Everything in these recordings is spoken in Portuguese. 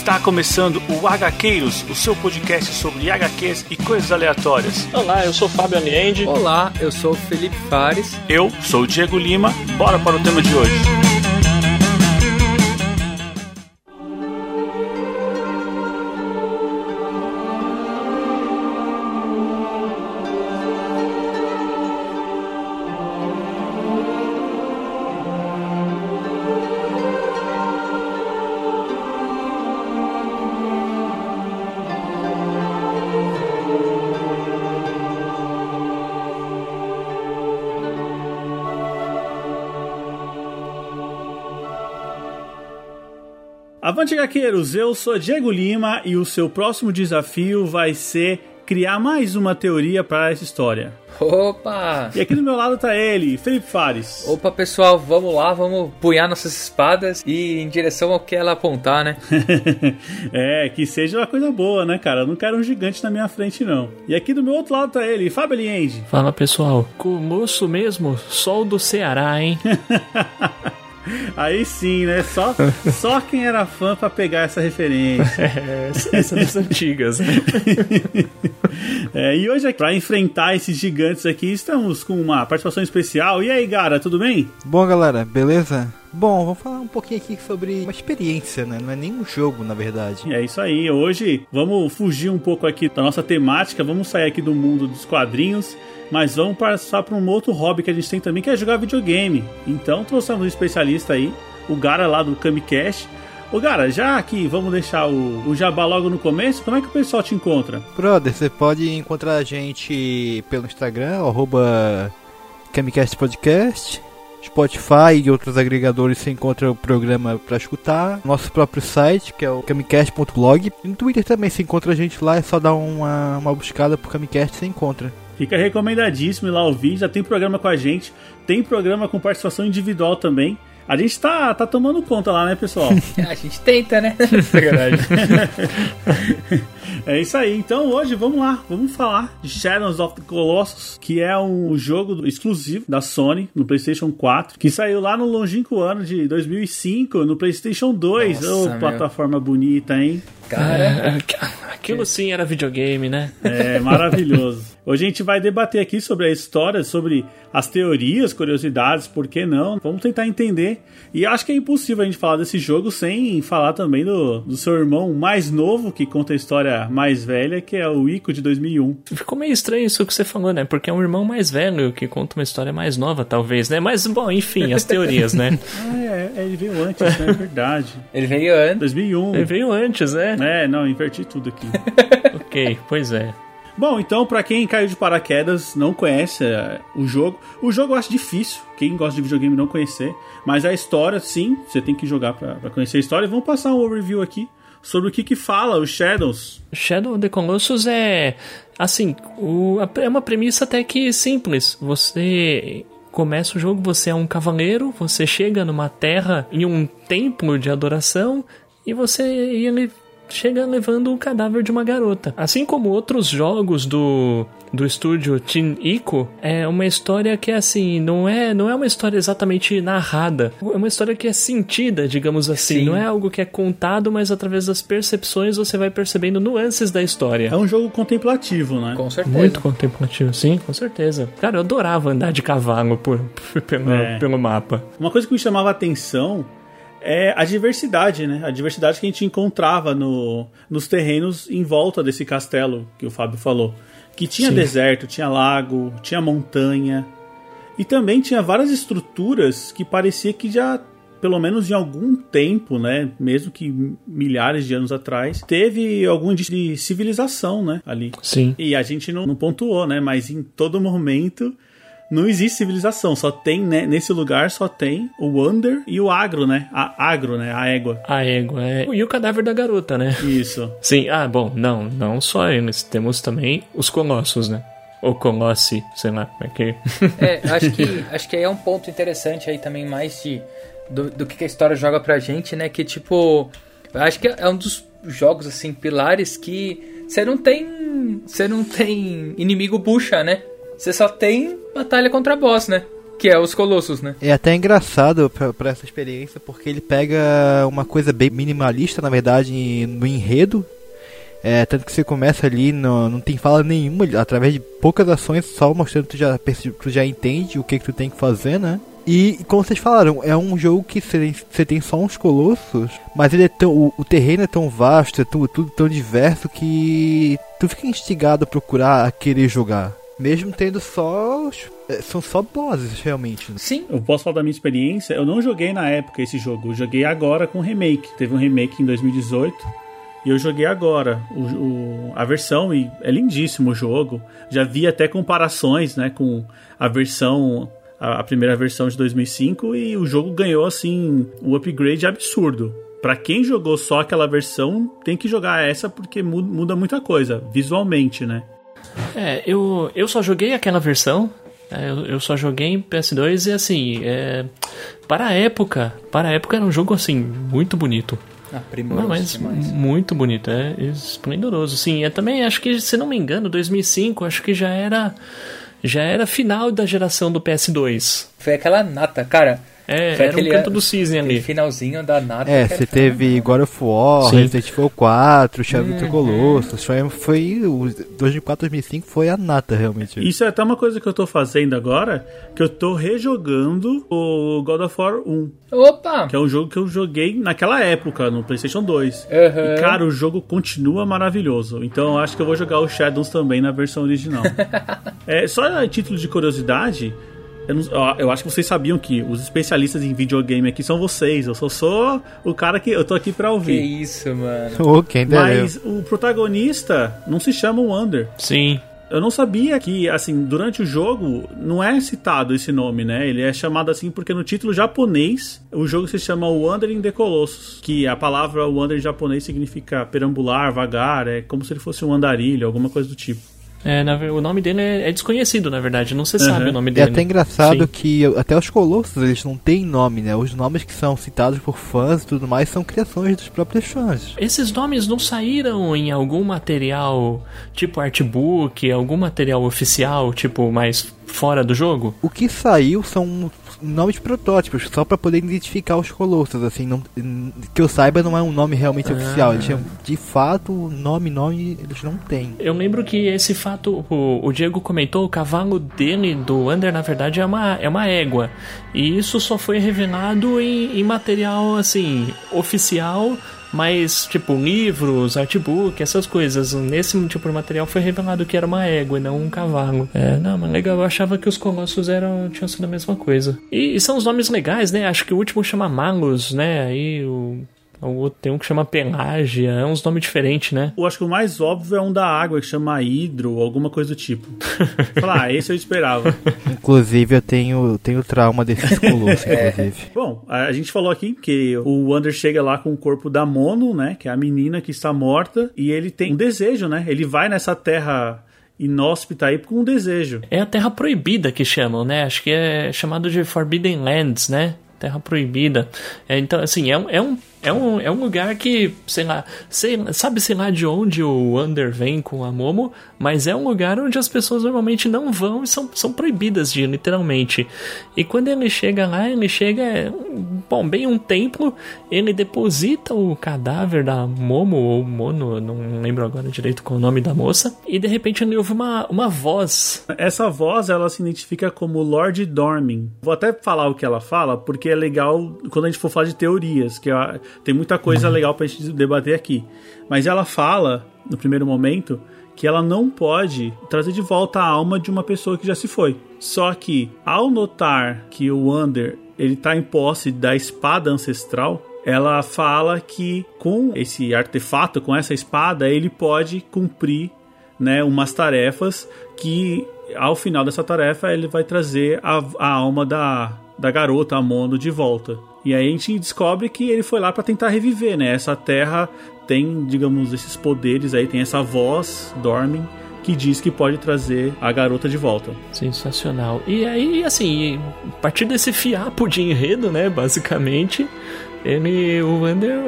Está começando o HQueiros, o seu podcast sobre HQs e coisas aleatórias. Olá, eu sou o Fábio Aniende. Olá, eu sou o Felipe Fares. Eu sou o Diego Lima. Bora para o tema de hoje. Avante, HQueiros, eu sou Diego Lima e o seu próximo desafio vai ser criar mais uma teoria para essa história. Opa! E aqui do meu lado tá ele, Felipe Fares. Opa, pessoal, vamos lá, vamos punhar nossas espadas e em direção ao que ela apontar, né? Que seja uma coisa boa, né, cara? Eu não quero um gigante na minha frente, não. E aqui do meu outro lado tá ele, Fábio Aniende. Fala, pessoal. Colosso mesmo, sol do Ceará, hein? Aí sim, né? Só quem era fã pra pegar essa referência. Essa das antigas, né? E hoje, pra enfrentar esses gigantes aqui, estamos com uma participação especial. E aí, Gara, tudo bem? Bom, galera, beleza? Bom, vamos falar um pouquinho aqui sobre uma experiência, né? Não é nem um jogo, na verdade. É isso aí. Hoje vamos fugir um pouco aqui da nossa temática, vamos sair aqui do mundo dos quadrinhos, mas vamos passar para um outro hobby que a gente tem também, que é jogar videogame. Então trouxemos um especialista aí, o Gara lá do Camicast. Ô Gara, já que vamos deixar o jabá logo no começo, como é que o pessoal te encontra? Brother, você pode encontrar a gente pelo Instagram, @Camicast Podcast, Spotify e outros agregadores você encontra o programa para escutar. Nosso próprio site, que é o camicast.blog. E no Twitter também você encontra a gente lá, é só dar uma buscada pro Camicast e você encontra. Fica recomendadíssimo ir lá ouvir, já tem programa com a gente, tem programa com participação individual também. A gente tá tomando conta lá, né, pessoal? A gente tenta, né? É isso aí. Então hoje vamos lá, vamos falar de Shadows of the Colossus, que é um jogo exclusivo da Sony no PlayStation 4, que saiu lá no longínquo ano de 2005 no PlayStation 2. Nossa, plataforma bonita, hein? Cara, aquilo sim era videogame, né? É maravilhoso. Hoje a gente vai debater aqui sobre a história, sobre as teorias, curiosidades, por que não? Vamos tentar entender. E acho que é impossível a gente falar desse jogo sem falar também do seu irmão mais novo, que conta a história mais velha, que é o Ico de 2001. Ficou meio estranho isso que você falou, né? Porque é um irmão mais velho que conta uma história mais nova, talvez, né? Mas, bom, enfim, as teorias, né? Ele veio antes, né? É verdade. Ele veio antes. 2001. Ele veio antes, né? Não, inverti tudo aqui. Ok, pois é. Bom, então, pra quem caiu de paraquedas, não conhece o jogo eu acho difícil, quem gosta de videogame não conhecer, mas a história, sim, você tem que jogar pra conhecer a história. E vamos passar um overview aqui sobre o que fala o Shadows. Shadow of the Colossus é, assim, é uma premissa até que simples. Você começa o jogo, você é um cavaleiro, você chega numa terra, em um templo de adoração, e ele chega levando o cadáver de uma garota. Assim como outros jogos do estúdio Team Ico, é uma história que, assim, não é uma história exatamente narrada. É uma história que é sentida, digamos assim. Sim. Não é algo que é contado, mas através das percepções você vai percebendo nuances da história. É um jogo contemplativo, né? Com certeza. Muito contemplativo, sim, com certeza. Cara, eu adorava andar de cavalo pelo mapa. Uma coisa que me chamava a atenção é a diversidade, né? A diversidade que a gente encontrava nos terrenos em volta desse castelo que o Fábio falou. Que tinha deserto, tinha lago, tinha montanha. E também tinha várias estruturas que parecia que já, pelo menos em algum tempo, né? Mesmo que milhares de anos atrás, teve algum indício de civilização, né? Ali. Sim. E a gente não pontuou, né? Mas em todo momento não existe civilização, só tem, né, nesse lugar só tem o Wander e o Agro, né? A égua. A égua, E o cadáver da garota, né? Isso. Sim, bom, não só eles, temos também os colossos, né? Ou colossi, sei lá como é que... acho que aí é um ponto interessante aí também, mais do que a história joga pra gente, né? Que, tipo, eu acho que é um dos jogos, assim, pilares que você não tem inimigo bucha, né? Você só tem batalha contra boss, né? Que é os Colossos, né? É até engraçado pra essa experiência, porque ele pega uma coisa bem minimalista, na verdade, no enredo. Tanto que você começa ali, não tem fala nenhuma, através de poucas ações, só mostrando que tu já entende o que tu tem que fazer, né? E como vocês falaram, é um jogo que você tem só uns colossos, mas ele o terreno é tão vasto, é tudo tão diverso que tu fica instigado a procurar, a querer jogar. Mesmo tendo são só bosses, realmente. Sim. Eu posso falar da minha experiência. Eu não joguei na época esse jogo. Eu joguei agora com o remake. Teve um remake em 2018. E eu joguei agora a versão. E é lindíssimo o jogo. Já vi até comparações, né, com a versão... A primeira versão de 2005. E o jogo ganhou, assim, um upgrade absurdo. Pra quem jogou só aquela versão, tem que jogar essa porque muda muita coisa. Visualmente, né? Eu só joguei aquela versão, eu só joguei em PS2 e assim, para a época era um jogo assim, muito bonito. Mas muito bonito, esplendoroso. Sim, eu também acho que, se não me engano, 2005, acho que já era final da geração do PS2. Foi aquela nata, cara. Era um canto do cisne ali. Finalzinho da nata. Você teve God of War, Resident Evil 4, Shadow of the Colossus. Foi o 2004, 2005 foi a nata, realmente. Isso é até uma coisa que eu tô fazendo agora, que eu tô rejogando o God of War 1. Opa! Que é um jogo que eu joguei naquela época, no PlayStation 2. E, cara, o jogo continua maravilhoso. Então eu acho que eu vou jogar o Shadows também na versão original. Só a título de curiosidade... Eu acho que vocês sabiam que os especialistas em videogame aqui são vocês. Eu sou o cara que eu tô aqui pra ouvir. Que isso, mano. Mas o protagonista não se chama Wander. Sim. Eu não sabia que, assim, durante o jogo não é citado esse nome, né? Ele é chamado assim porque no título japonês o jogo se chama Wandering the Colossus, que a palavra Wander em japonês significa perambular, vagar, é como se ele fosse um andarilho, alguma coisa do tipo. O nome dele é desconhecido, na verdade, não se sabe o nome dele. É até engraçado que até os Colossos, eles não têm nome, né? Os nomes que são citados por fãs e tudo mais são criações dos próprios fãs. Esses nomes não saíram em algum material, tipo artbook, algum material oficial, tipo, mais fora do jogo? O que saiu são nomes protótipos, só pra poder identificar os Colossos, assim, não, que eu saiba não é um nome realmente oficial, eles tinham, de fato, nome eles não têm. Eu lembro que esse fato, o Diego comentou, o cavalo dele, do Wander, na verdade é uma égua, e isso só foi revelado em material, assim, oficial, mas, tipo, livros, artbook, essas coisas. Nesse tipo de material foi revelado que era uma égua e não um cavalo. Não, mas legal, eu achava que os Colossos tinham sido a mesma coisa. E são os nomes legais, né? Acho que o último chama Malus, né? Aí o outro tem um que chama Pelágia, é uns nomes diferentes, né? Eu acho que o mais óbvio é um da água, que chama Hidro, alguma coisa do tipo. Esse eu esperava. Inclusive, eu tenho trauma desses colossos, inclusive. Bom, a gente falou aqui que o Wander chega lá com o corpo da Mono, né? Que é a menina que está morta, e ele tem um desejo, né? Ele vai nessa terra inóspita aí com um desejo. É a Terra Proibida que chamam, né? Acho que é chamado de Forbidden Lands, né? Terra Proibida. Então, assim, é um lugar que, sei lá de onde o Wander vem com a Momo, mas é um lugar onde as pessoas normalmente não vão e são proibidas de ir, literalmente. E quando ele chega lá, bem um templo, ele deposita o cadáver da Momo, ou Mono, não lembro agora direito qual é o nome da moça, e de repente ele ouve uma voz. Essa voz, ela se identifica como Lord Dormin. Vou até falar o que ela fala, porque é legal quando a gente for falar de teorias, que tem muita coisa legal pra gente debater aqui. Mas ela fala, no primeiro momento, que ela não pode trazer de volta a alma de uma pessoa que já se foi. Só que, ao notar que o Wander, ele tá em posse da espada ancestral, ela fala que com esse artefato, com essa espada, ele pode cumprir, né, umas tarefas que, ao final dessa tarefa, ele vai trazer a alma da garota, a Mono, de volta. E aí a gente descobre que ele foi lá para tentar reviver, né? Essa terra tem, digamos, esses poderes aí, tem essa voz, Dormin, que diz que pode trazer a garota de volta. Sensacional. E aí, assim, a partir desse fiapo de enredo, né, basicamente, o Wander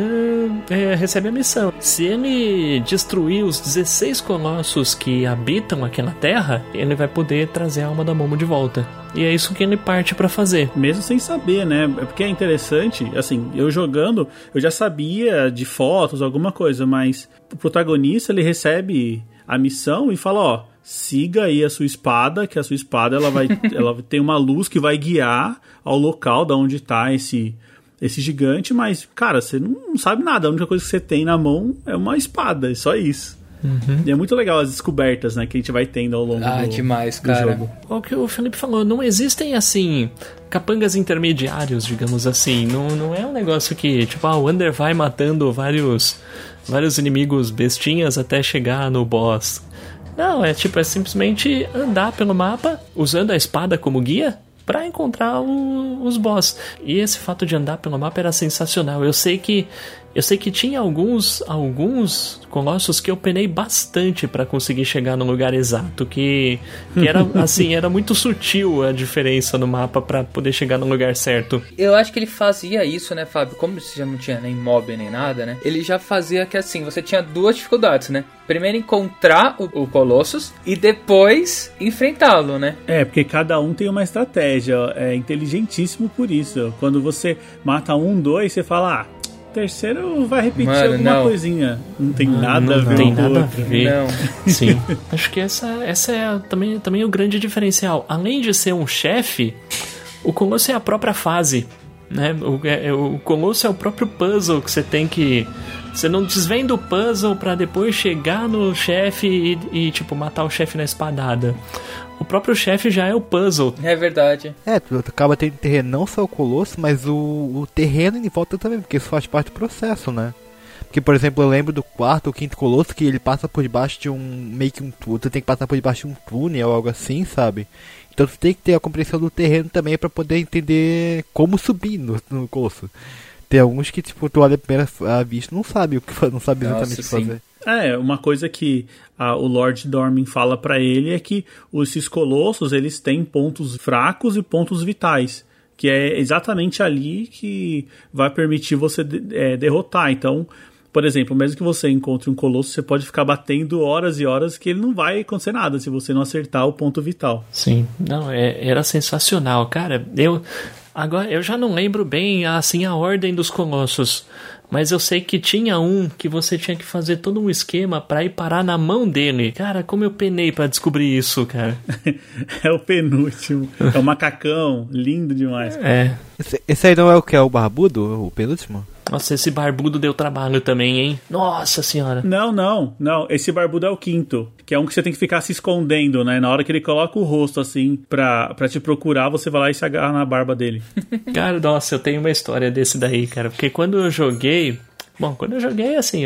recebe a missão. Se ele destruir os 16 colossos que habitam aquela terra, ele vai poder trazer a alma da Momo de volta. E é isso que ele parte pra fazer. Mesmo sem saber, né? Porque é interessante, assim, eu jogando, eu já sabia de fotos, alguma coisa, mas o protagonista, ele recebe a missão e fala, ó, siga aí a sua espada, que a sua espada ela tem uma luz que vai guiar ao local da onde tá esse gigante, mas, cara, você não sabe nada, a única coisa que você tem na mão é uma espada, é só isso. Uhum. E é muito legal as descobertas, né, que a gente vai tendo ao longo demais, cara. Jogo. O que o Felipe falou, não existem, assim, capangas intermediários, digamos assim. Não é um negócio que, tipo, o Wander vai matando vários inimigos bestinhas até chegar no boss. Não, é simplesmente andar pelo mapa usando a espada como guia pra encontrar os boss. E esse fato de andar pelo mapa era sensacional. Eu sei que tinha alguns colossos que eu penei bastante pra conseguir chegar no lugar exato, que era assim, era muito sutil a diferença no mapa pra poder chegar no lugar certo. Eu acho que ele fazia isso, né, Fábio? Como você já não tinha nem mob nem nada, né? Ele já fazia que assim, você tinha duas dificuldades, né? Primeiro encontrar o Colossus e depois enfrentá-lo, né? É, porque cada um tem uma estratégia, é inteligentíssimo por isso. Quando você mata 1, 2, você fala, terceiro vai repetir alguma coisinha. Não tem nada a ver. Não tem nada a ver. Não. Sim. Acho que essa é também o grande diferencial. Além de ser um chefe, o Colosso é a própria fase, né? O Colosso é o próprio puzzle que você tem que... Você não desvenda o puzzle pra depois chegar no chefe e tipo, matar o chefe na espadada. O próprio chefe já é o puzzle. É verdade. Tu acaba tendo terreno, não só o Colosso, mas o terreno em volta também, porque isso faz parte do processo, né? Porque, por exemplo, eu lembro do 4º ou 5º Colosso que ele passa por debaixo de meio que um túnel. Tu tem que passar por debaixo de um túnel ou algo assim, sabe? Então tu tem que ter a compreensão do terreno também pra poder entender como subir no Colosso. Tem alguns que, tipo, tu olha a primeira vista não sabe não sabe exatamente o que fazer. Uma coisa que o Lord Dormin fala pra ele é que esses colossos, eles têm pontos fracos e pontos vitais, que é exatamente ali que vai permitir você derrotar. Então, por exemplo, mesmo que você encontre um colosso, você pode ficar batendo horas e horas que ele não vai acontecer nada se você não acertar o ponto vital. Sim, não, era sensacional, cara. Agora, eu já não lembro bem, assim, a ordem dos colossos, mas eu sei que tinha um que você tinha que fazer todo um esquema pra ir parar na mão dele. Cara, como eu penei pra descobrir isso, cara. É o penúltimo. É o macacão, lindo demais. É. Esse aí não é o que é o barbudo, o penúltimo? Nossa, esse barbudo deu trabalho também, hein? Nossa senhora. Não. Esse barbudo é o 5º, que é um que você tem que ficar se escondendo, né? Na hora que ele coloca o rosto, assim, pra te procurar, você vai lá e se agarra na barba dele. Cara, nossa, eu tenho uma história desse daí, cara. Porque quando eu joguei, assim,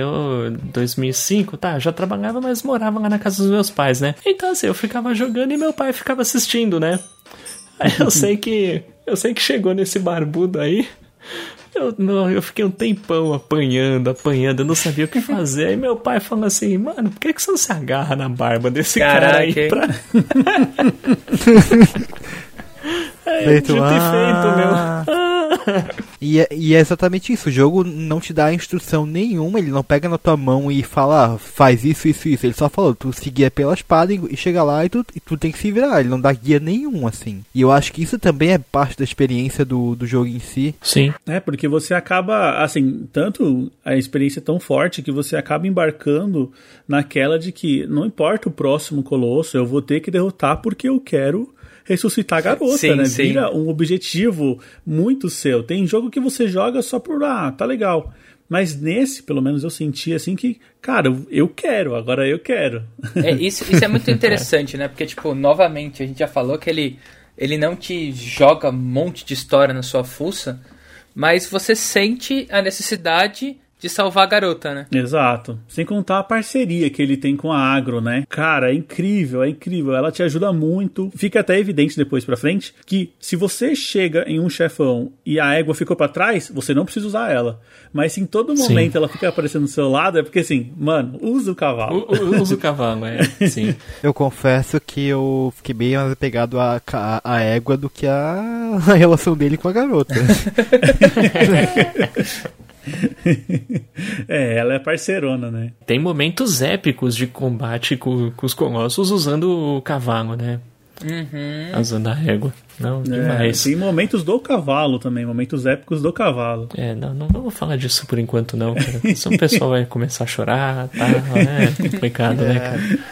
2005, já trabalhava, mas morava lá na casa dos meus pais, né? Então, assim, eu ficava jogando e meu pai ficava assistindo, né? Aí eu sei que chegou nesse barbudo aí... Eu fiquei um tempão apanhando, eu não sabia o que fazer. Aí meu pai falou assim, mano, por que você não se agarra na barba desse cara aí pra... Dito feito, meu. E é exatamente isso. O jogo não te dá instrução nenhuma. Ele não pega na tua mão e fala, faz isso. Ele só falou, tu seguia pela espada e chega lá e tu tem que se virar. Ele não dá guia nenhum, assim. E eu acho que isso também é parte da experiência do jogo em si. Sim. Porque você acaba, assim, tanto a experiência é tão forte que você acaba embarcando naquela de que não importa o próximo colosso, eu vou ter que derrotar porque eu quero ressuscitar a garota, sim, né? Sim. Vira um objetivo muito seu. Tem jogo que você joga só por, tá legal. Mas nesse, pelo menos, eu senti assim que, cara, agora eu quero. Isso é muito interessante, né? Porque, tipo, novamente, a gente já falou que ele não te joga um monte de história na sua fuça, mas você sente a necessidade de salvar a garota, né? Exato. Sem contar a parceria que ele tem com a Agro, né? Cara, é incrível, é incrível. Ela te ajuda muito. Fica até evidente depois pra frente que se você chega em um chefão e a égua ficou pra trás, você não precisa usar ela. Mas se em todo momento ela fica aparecendo do seu lado, é porque assim, mano, usa o cavalo. Usa o cavalo, sim. Eu confesso que eu fiquei bem mais apegado à égua do que a relação dele com a garota. Ela é parceirona, né? Tem momentos épicos de combate com os colossos usando o cavalo, né? Usando a régua. Não, demais. Tem momentos do cavalo também, momentos épicos do cavalo. Não vou falar disso por enquanto não, cara. Senão o pessoal vai começar a chorar, tá? É complicado, né,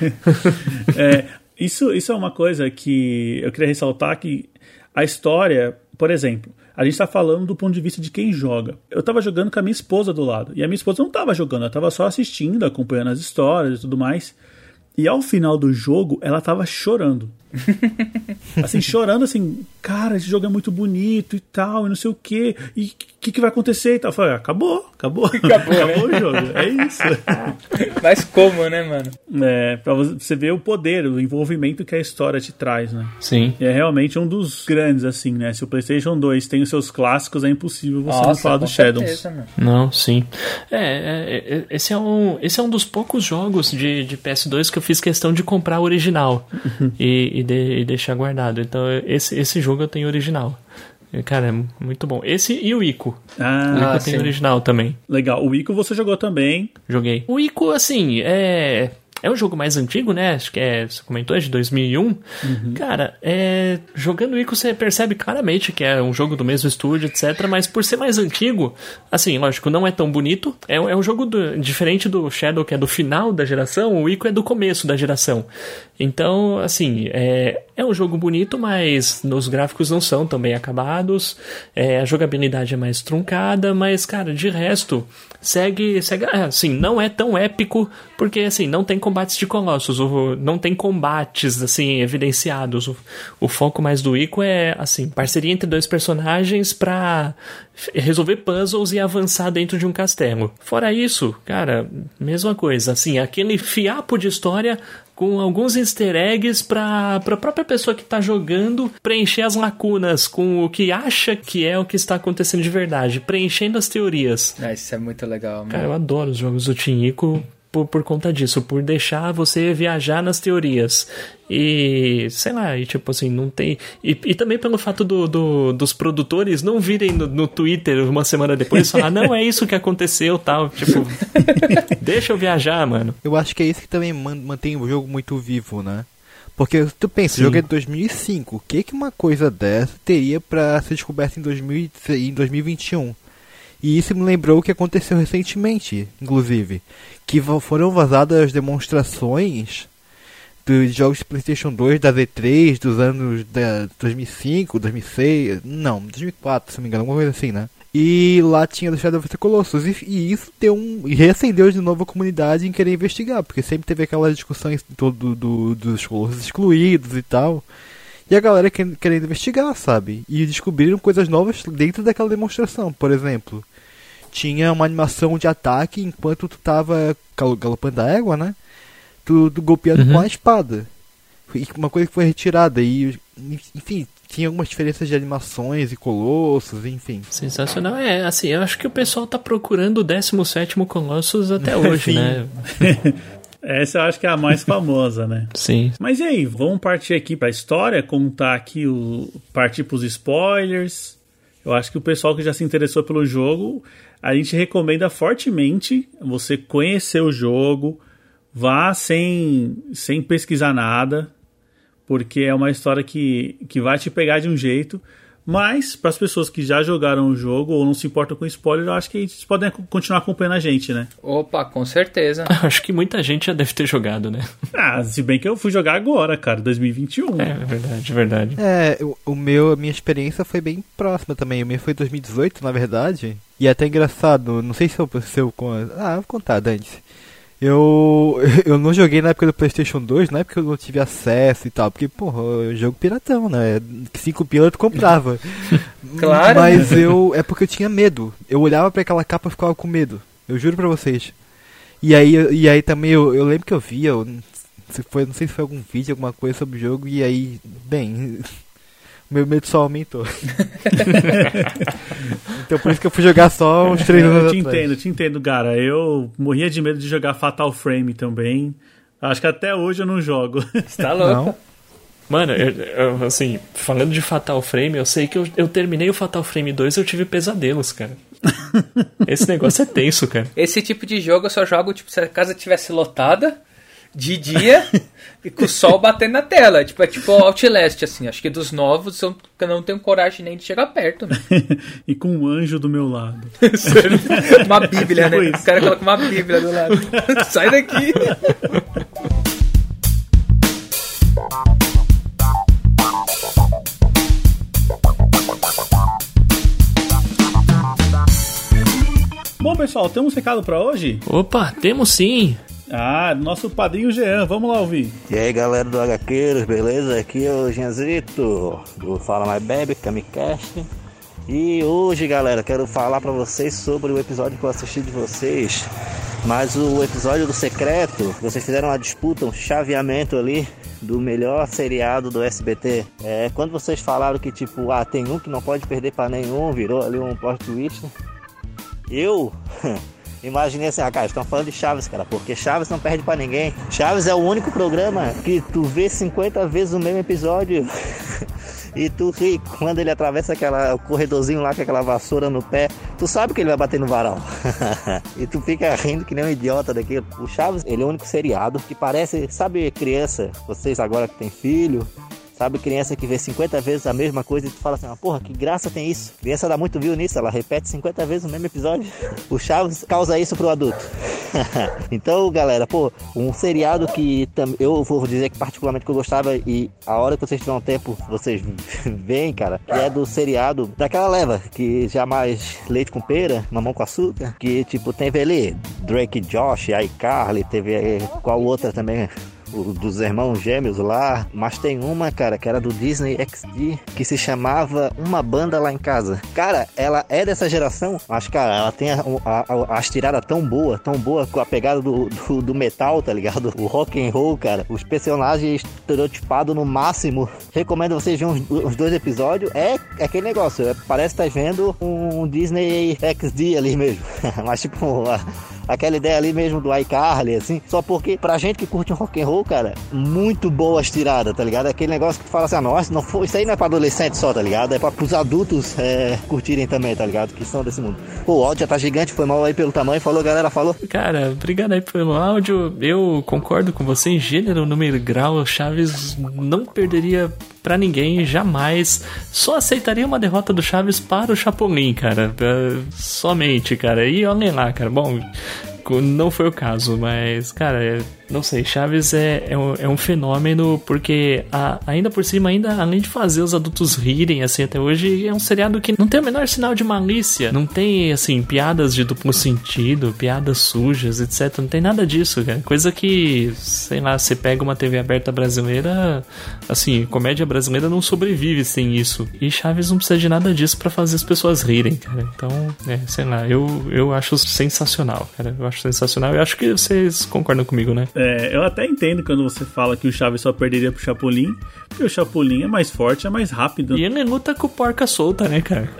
cara? Isso é uma coisa que eu queria ressaltar, que a história, por exemplo, a gente tá falando do ponto de vista de quem joga. Eu tava jogando com a minha esposa do lado, e a minha esposa não tava jogando, ela tava só assistindo, acompanhando as histórias e tudo mais. E ao final do jogo, ela tava chorando. Assim, chorando assim, cara, esse jogo é muito bonito e tal, e não sei o quê, e o que vai acontecer e tal. Eu falei, acabou o jogo, é isso. Mas como, né, mano? Pra você ver o poder, o envolvimento que a história te traz, né? Sim. E é realmente um dos grandes, assim, né? Se o PlayStation 2 tem os seus clássicos, é impossível você não falar do Shadows. Não, sim. Esse é um dos poucos jogos de PS2 que eu fiz questão de comprar o original e deixar guardado. Então, esse jogo eu tenho original. Cara, é muito bom. Esse e o Ico. O Ico tem original também. Legal. O Ico você jogou também. Joguei. O Ico, assim, é um jogo mais antigo, né? Acho que você comentou, é de 2001. Cara, jogando o Ico você percebe claramente que é um jogo do mesmo estúdio, etc. Mas por ser mais antigo, assim, lógico, não é tão bonito. É um jogo diferente do Shadow, que é do final da geração. O Ico é do começo da geração. Então, assim, é um jogo bonito, mas os gráficos não são tão bem acabados. A jogabilidade é mais truncada, mas, cara, de resto, segue assim, não é tão épico, porque, assim, não tem combates de colossos, não tem combates, assim, evidenciados. O foco mais do Ico é, assim, parceria entre dois personagens pra resolver puzzles e avançar dentro de um castelo. Fora isso, cara, mesma coisa, assim, aquele fiapo de história com alguns easter eggs pra própria pessoa que tá jogando preencher as lacunas com o que acha que é o que está acontecendo de verdade, preenchendo as teorias. Isso é muito legal, mano. Cara, eu adoro os jogos do Team Ico por conta disso, por deixar você viajar nas teorias. E, sei lá, e tipo assim, não tem... E também pelo fato dos produtores não virem no Twitter uma semana depois e falar, não, é isso que aconteceu, tal, tipo... Deixa eu viajar, mano. Eu acho que é isso que também mantém o jogo muito vivo, né? Porque tu pensa, o jogo é de 2005, o que uma coisa dessa teria pra ser descoberta em 2021? E isso me lembrou o que aconteceu recentemente, inclusive, que foram vazadas demonstrações dos jogos de PlayStation 2 da V3 dos anos 2005, 2006, não, 2004, se não me engano, alguma coisa assim, né? E lá tinha do Shadow vs Colossus, e isso e reacendeu de novo a comunidade em querer investigar, porque sempre teve aquelas discussões dos Colossus excluídos e tal. E a galera querendo investigar, sabe? E descobriram coisas novas dentro daquela demonstração. Por exemplo, tinha uma animação de ataque enquanto tu tava galopando a égua, né? Tu golpeando com a espada. Uma coisa que foi retirada. E, enfim, tinha algumas diferenças de animações e colossos, enfim. Sensacional. Assim, eu acho que o pessoal tá procurando o 17º Colossus até hoje, né? Essa eu acho que é a mais famosa, né? Sim. Mas e aí, vamos partir aqui pra história, contar aqui partir pros spoilers. Eu acho que o pessoal que já se interessou pelo jogo, a gente recomenda fortemente você conhecer o jogo, vá sem pesquisar nada, porque é uma história que vai te pegar de um jeito. Mas, para as pessoas que já jogaram o jogo ou não se importam com spoiler, eu acho que eles podem continuar acompanhando a gente, né? Opa, com certeza. Acho que muita gente já deve ter jogado, né? Se bem que eu fui jogar agora, cara, 2021. É verdade. A minha experiência foi bem próxima também. O meu foi 2018, na verdade. E é até engraçado, não sei se eu vou contar, Dante. Eu não joguei na época do PlayStation 2, não é porque eu não tive acesso e tal, porque, porra, é jogo piratão, né? 5 pila tu comprava. Claro. Mas é porque eu tinha medo. Eu olhava pra aquela capa e ficava com medo. Eu juro pra vocês. E aí também eu lembro que eu via, não sei se foi algum vídeo, alguma coisa sobre o jogo, e aí, bem, meu medo só aumentou. Então por isso que eu fui jogar só uns 3 anos atrás. Eu te entendo, cara. Eu morria de medo de jogar Fatal Frame também. Acho que até hoje eu não jogo. Você tá louco? Não. Mano, eu, assim, falando de Fatal Frame, eu sei que eu terminei o Fatal Frame 2 e eu tive pesadelos, cara. Esse negócio é tenso, cara. Esse tipo de jogo eu só jogo, tipo, se a casa estivesse lotada, de dia, e com o sol batendo na tela. Tipo, é tipo Outlast, assim. Acho que dos novos eu não tenho coragem nem de chegar perto, né? E com um anjo do meu lado. Uma bíblia, né? Isso. O cara coloca uma bíblia do lado. Sai daqui! Bom, pessoal, temos um recado pra hoje? Opa, temos sim. Nosso padrinho Jean, vamos lá ouvir. E aí galera do HQueiros, beleza? Aqui é o Jeanzito, do Fala Mais Bebe, Kamicast. E hoje, galera, quero falar pra vocês sobre o episódio que eu assisti de vocês. Mas o episódio do Secreto, vocês fizeram uma disputa, um chaveamento ali do melhor seriado do SBT. Quando vocês falaram que tipo, tem um que não pode perder pra nenhum, virou ali um plot twist. Eu imaginei assim, cara, estão falando de Chaves, cara, porque Chaves não perde pra ninguém. Chaves é o único programa que tu vê 50 vezes o mesmo episódio e tu ri quando ele atravessa o corredorzinho lá com aquela vassoura no pé. Tu sabe que ele vai bater no varal. E tu fica rindo que nem um idiota daquilo. O Chaves, ele é o único seriado que parece, sabe, criança, vocês agora que tem filho, sabe, criança que vê 50 vezes a mesma coisa e tu fala assim, porra, que graça tem isso. Criança dá muito view nisso, ela repete 50 vezes o mesmo episódio. O Chaves causa isso pro adulto. Então, galera, um seriado que eu vou dizer que particularmente que eu gostava, e a hora que vocês tiverem um tempo, vocês veem, cara, que é do seriado daquela leva, que jamais Leite com Pera, Mamão com Açúcar, que tipo, teve ali Drake e Josh, iCarly, teve qual outra também, dos irmãos gêmeos lá, mas tem uma, cara, que era do Disney XD, que se chamava Uma Banda Lá em Casa. Cara, ela é dessa geração, mas, cara, ela tem as tiradas tão boa com a pegada do metal, tá ligado? O rock and roll, cara, os personagens estereotipados no máximo. Recomendo vocês verem os 2 episódios. É aquele negócio, parece que tá vendo um Disney XD ali mesmo. Mas, tipo, aquela ideia ali mesmo do iCarly, assim, só porque pra gente que curte um rock and roll, cara, muito boa as tiradas, tá ligado? Aquele negócio que tu fala assim, nossa, isso aí não é pra adolescente só, tá ligado? É pra pros adultos curtirem também, tá ligado? Que são desse mundo. O áudio já tá gigante, foi mal aí pelo tamanho, falou, galera, falou. Cara, obrigado aí pelo áudio, eu concordo com você em gênero, número e grau, o Chaves não perderia pra ninguém, jamais, só aceitaria uma derrota do Chaves para o Chapolin, cara, somente, cara, e olhem lá, cara, bom, não foi o caso, mas, cara, não sei, Chaves é um fenômeno, porque ainda por cima, além de fazer os adultos rirem, assim, até hoje, é um seriado que não tem o menor sinal de malícia, não tem, assim, piadas de duplo sentido, piadas sujas, etc, não tem nada disso, cara, coisa que, sei lá, você pega uma TV aberta brasileira, assim, comédia brasileira não sobrevive sem isso, e Chaves não precisa de nada disso pra fazer as pessoas rirem, cara, então, sei lá, eu acho sensacional, cara, eu acho sensacional, eu acho que vocês concordam comigo, né? Eu até entendo quando você fala que o Chaves só perderia pro Chapolin, porque o Chapolin é mais forte, é mais rápido. E ele luta com porca solta, né, cara?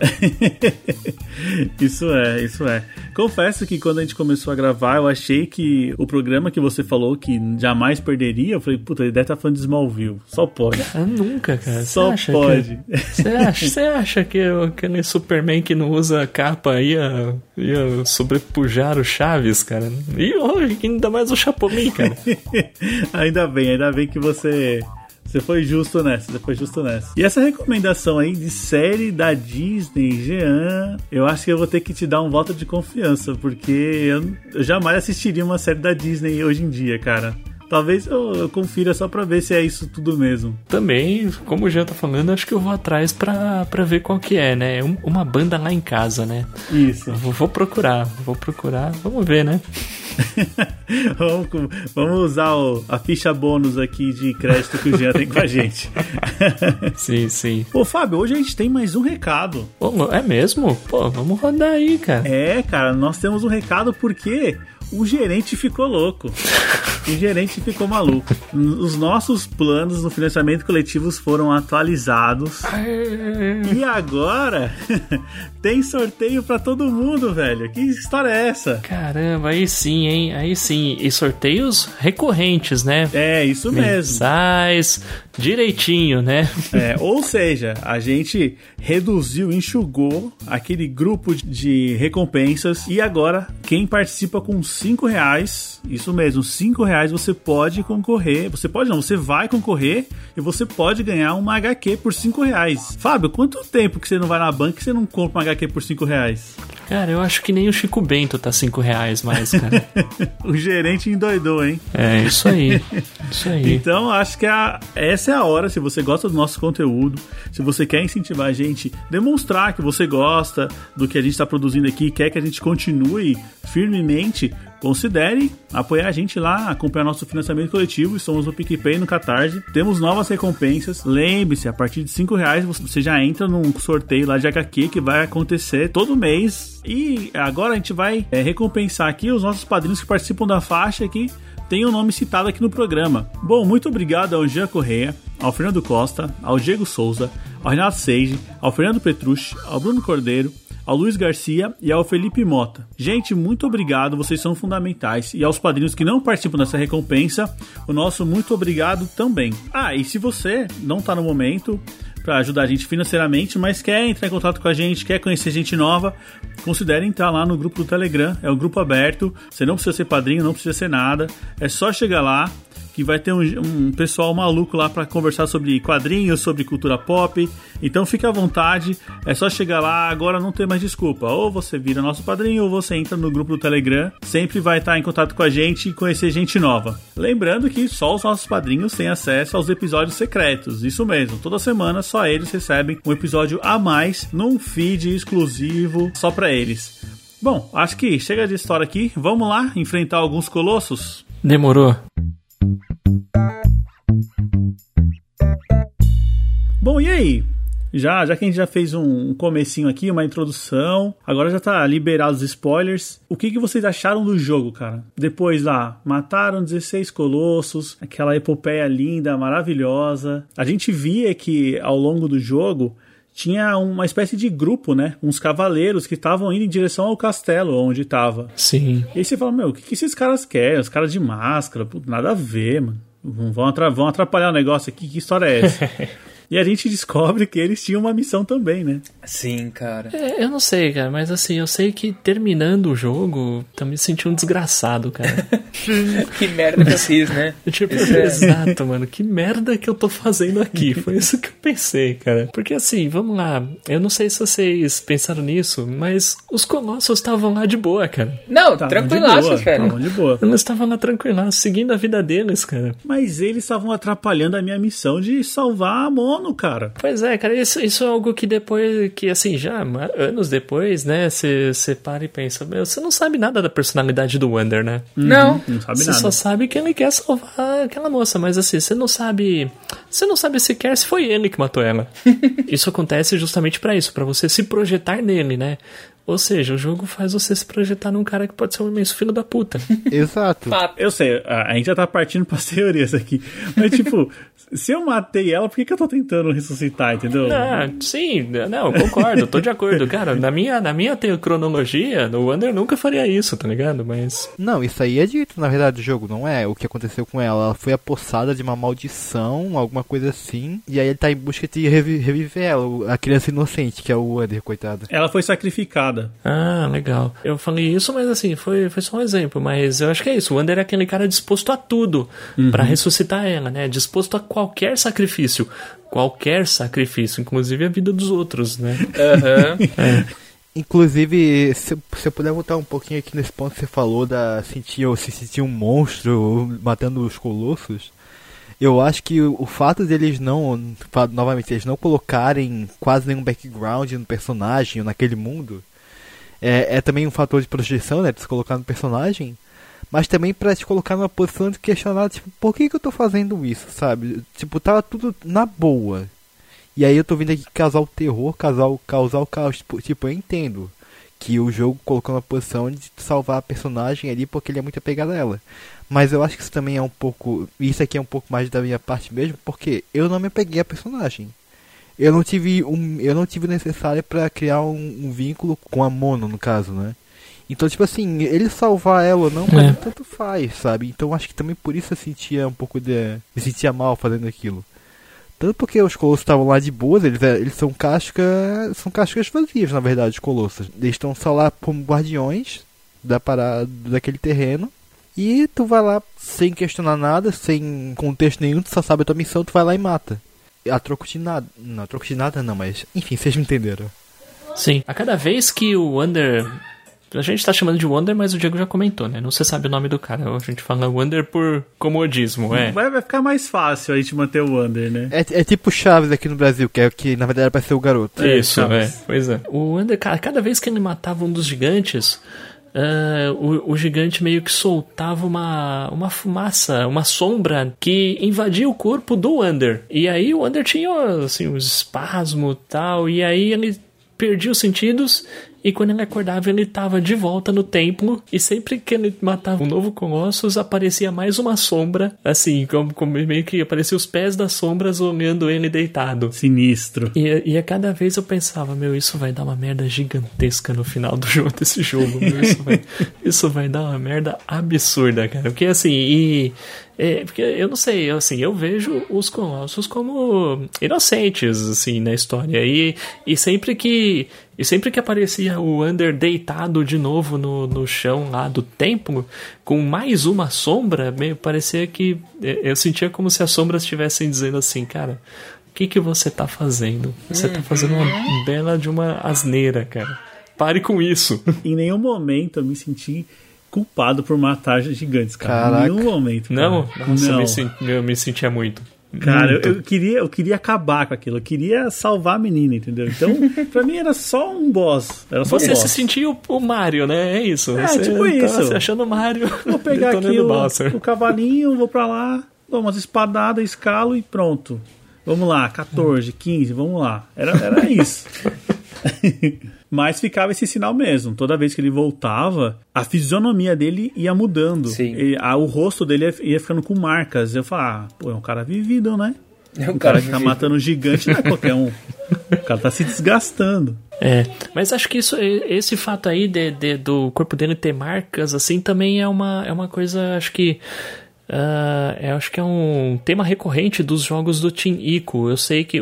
Isso é. Confesso que quando a gente começou a gravar, eu achei que o programa que você falou que jamais perderia, eu falei, puta, ele deve estar falando de Smallville. Só pode. Nunca, cara. Só pode. Você acha que aquele Superman que não usa capa ia sobrepujar o Chaves, cara? E hoje, ainda mais o Chapolin, cara. Ainda bem que você foi justo nessa, E essa recomendação aí de série da Disney, Jean, eu acho que eu vou ter que te dar um voto de confiança, porque eu jamais assistiria uma série da Disney hoje em dia, cara. Talvez eu confira só pra ver se é isso tudo mesmo. Também, como o Jean tá falando, acho que eu vou atrás pra ver qual que é, né? Uma Banda Lá em Casa, né? Isso. Vou procurar, vamos ver, né? Vamos usar a ficha bônus aqui de crédito que o Jean tem com a gente. Sim, sim. Ô, Fábio, hoje a gente tem mais um recado. Pô, é mesmo? Pô, vamos rodar aí, cara. É, cara, nós temos um recado porque o gerente ficou louco. O gerente ficou maluco. Os nossos planos no financiamento coletivo foram atualizados. E agora tem sorteio pra todo mundo, velho. Que história é essa? Caramba, aí sim, hein? Aí sim. E sorteios recorrentes, né? É, isso mesmo. Mensais, direitinho, né? Ou seja, a gente reduziu, enxugou aquele grupo de recompensas. E agora, quem participa com R$5, isso mesmo, R$5 você pode concorrer. Você pode não, você vai concorrer e você pode ganhar uma HQ por R$5. Fábio, quanto tempo que você não vai na banca e você não compra uma HQ por R$5? Cara, eu acho que nem o Chico Bento tá R$5 mais, cara. O gerente endoidou, hein? É, isso aí. Isso aí. Então, acho que essa é a hora, se você gosta do nosso conteúdo, se você quer incentivar a gente, demonstrar que você gosta do que a gente está produzindo aqui, quer que a gente continue firmemente, considere apoiar a gente lá, acompanhar nosso financiamento coletivo. Estamos no PicPay e no Catarse. Temos novas recompensas. Lembre-se, a partir de R$5 você já entra num sorteio lá de HQ que vai acontecer todo mês. E agora a gente vai recompensar aqui os nossos padrinhos que participam da faixa que tem o nome citado aqui no programa. Bom, muito obrigado ao Jean Correia, ao Fernando Costa, ao Diego Souza, ao Renato Seiji, ao Fernando Petrucci, ao Bruno Cordeiro, ao Luiz Garcia e ao Felipe Mota. Gente, muito obrigado, vocês são fundamentais. E aos padrinhos que não participam dessa recompensa, o nosso muito obrigado também. E se você não está no momento para ajudar a gente financeiramente, mas quer entrar em contato com a gente, quer conhecer gente nova, considere entrar lá no grupo do Telegram. É um grupo aberto, você não precisa ser padrinho, não precisa ser nada, é só chegar lá que vai ter um pessoal maluco lá para conversar sobre quadrinhos, sobre cultura pop. Então fica à vontade, é só chegar lá, agora não tem mais desculpa. Ou você vira nosso padrinho ou você entra no grupo do Telegram. Sempre vai estar em contato com a gente e conhecer gente nova. Lembrando que só os nossos padrinhos têm acesso aos episódios secretos. Isso mesmo, toda semana só eles recebem um episódio a mais num feed exclusivo só para eles. Bom, acho que chega de história aqui. Vamos lá enfrentar alguns colossos? Demorou. Bom, e aí? Já que a gente já fez um comecinho aqui, uma introdução, agora já tá liberado os spoilers. O que vocês acharam do jogo, cara? Depois lá, mataram 16 colossos, aquela epopeia linda, maravilhosa. A gente via que ao longo do jogo tinha uma espécie de grupo, né? Uns cavaleiros que estavam indo em direção ao castelo onde tava. Sim. E aí você fala, o que esses caras querem? Os caras de máscara, nada a ver, mano. Vão atrapalhar o negócio aqui, que história é essa? E a gente descobre que eles tinham uma missão também, né? Sim, cara. Eu não sei, cara, mas assim, eu sei que terminando o jogo, também me senti um desgraçado, cara. Que merda que eu fiz, né? Exato, mano. Que merda que eu tô fazendo aqui? Foi isso que eu pensei, cara. Porque assim, vamos lá. Eu não sei se vocês pensaram nisso, mas os colossos estavam lá de boa, cara. Não, tranquilaços, velho. Estavam de boa. Eles estavam lá tranquilaços, seguindo a vida deles, cara. Mas eles estavam atrapalhando a minha missão de salvar a Mono, cara. Pois é, cara, isso é algo que depois, que assim, já anos depois, né, você para e pensa, você não sabe nada da personalidade do Wander, né? Não sabe nada. Você só sabe que ele quer salvar aquela moça, mas assim, você não sabe sequer se foi ele que matou ela. Isso acontece justamente pra isso, pra você se projetar nele, né? Ou seja, o jogo faz você se projetar num cara que pode ser um imenso filho da puta. Exato. Eu sei, a gente já tá partindo pras teorias aqui. Mas tipo, se eu matei ela, por que eu tô tentando ressuscitar, entendeu? Sim, não, concordo, tô de acordo. Cara, na minha cronologia, o Wander nunca faria isso, tá ligado? Mas... Não, isso aí é dito, na verdade, do jogo, não é o que aconteceu com ela. Ela foi apossada de uma maldição, alguma coisa assim, e aí ele tá em busca de reviver ela, a criança inocente, que é o Wander, coitado. Ela foi sacrificada. Ah, legal. Eu falei isso, mas assim, foi só um exemplo. Mas eu acho que é isso. O Wander é aquele cara disposto a tudo pra ressuscitar ela, né? Disposto a qualquer sacrifício. Qualquer sacrifício, inclusive a vida dos outros, né? Inclusive, se eu puder voltar um pouquinho aqui nesse ponto que você falou se sentir um monstro matando os colossos. Eu acho que o fato deles novamente, eles não colocarem quase nenhum background no personagem ou naquele mundo, é também um fator de projeção, né, de se colocar no personagem, mas também pra te colocar numa posição de questionar, tipo, por que eu tô fazendo isso, sabe? Tipo, tava tudo na boa. E aí eu tô vindo aqui causar o terror, causar o caos. Tipo, eu entendo que o jogo colocou na posição de salvar a personagem ali porque ele é muito apegado a ela. Mas eu acho que isso também é um pouco... Isso aqui é um pouco mais da minha parte mesmo, porque eu não me apeguei à personagem. Eu não tive o necessário pra criar um vínculo com a Mono, no caso, né? Então, tipo assim, ele salvar ela ou não, pra mim tanto faz, sabe? Então acho que também por isso eu sentia um pouco me sentia mal fazendo aquilo. Tanto porque os colossos estavam lá de boas, eles são cascas vazias, na verdade, os colossos. Eles estão só lá como guardiões daquele terreno. E tu vai lá sem questionar nada, sem contexto nenhum, tu só sabe a tua missão, tu vai lá e mata. A troco de nada. Não, a troco de nada não, mas enfim, vocês me entenderam. Sim. A cada vez que o Wander... A gente tá chamando de Wander, mas o Diego já comentou, né? Não se sabe o nome do cara. A gente fala Wander por comodismo, Vai ficar mais fácil a gente manter o Wander, né? É tipo Chaves aqui no Brasil, que na verdade era pra ser o garoto. Isso, pois é. O Wander, cada vez que ele matava um dos gigantes... o gigante meio que soltava uma fumaça, uma sombra que invadia o corpo do Wander. E aí o Wander tinha assim, um espasmo e tal, e aí ele perdia os sentidos, e quando ele acordava ele estava de volta no templo, e sempre que ele matava um novo Colossus aparecia mais uma sombra, assim, como meio que aparecia os pés das sombras olhando ele deitado. Sinistro. E a cada vez eu pensava, isso vai dar uma merda gigantesca no final desse jogo, isso vai dar uma merda absurda, cara, porque assim, porque eu não sei, assim, eu vejo os Colossus como inocentes, assim, na história, e sempre que aparecia o Wander deitado de novo no chão lá do templo, com mais uma sombra, meio parecia que eu sentia como se as sombras estivessem dizendo assim, cara, o que você tá fazendo? Você tá fazendo uma bela de uma asneira, cara. Pare com isso. Em nenhum momento eu me senti culpado por matar gigantes, cara. Caraca. Em nenhum momento. Cara. Não? Nossa, não. Eu me sentia muito. Cara, eu queria acabar com aquilo. Eu queria salvar a menina, entendeu? Então, pra mim era só um boss. Você se sentia o Mario, né? É isso. Você tipo isso. Se achando o Mario. Vou pegar aqui o cavalinho, vou pra lá, dou umas espadadas, escalo e pronto. Vamos lá, 14, 15, vamos lá. Era isso. Mas ficava esse sinal mesmo. Toda vez que ele voltava, a fisionomia dele ia mudando. Sim. O rosto dele ia ficando com marcas. Eu falava, é um cara vivido, né? O cara que tá matando um gigante não é qualquer um. O cara tá se desgastando. Mas acho que esse fato aí do corpo dele ter marcas, assim, também é uma coisa, acho que... acho que é um tema recorrente dos jogos do Team Ico. Eu sei que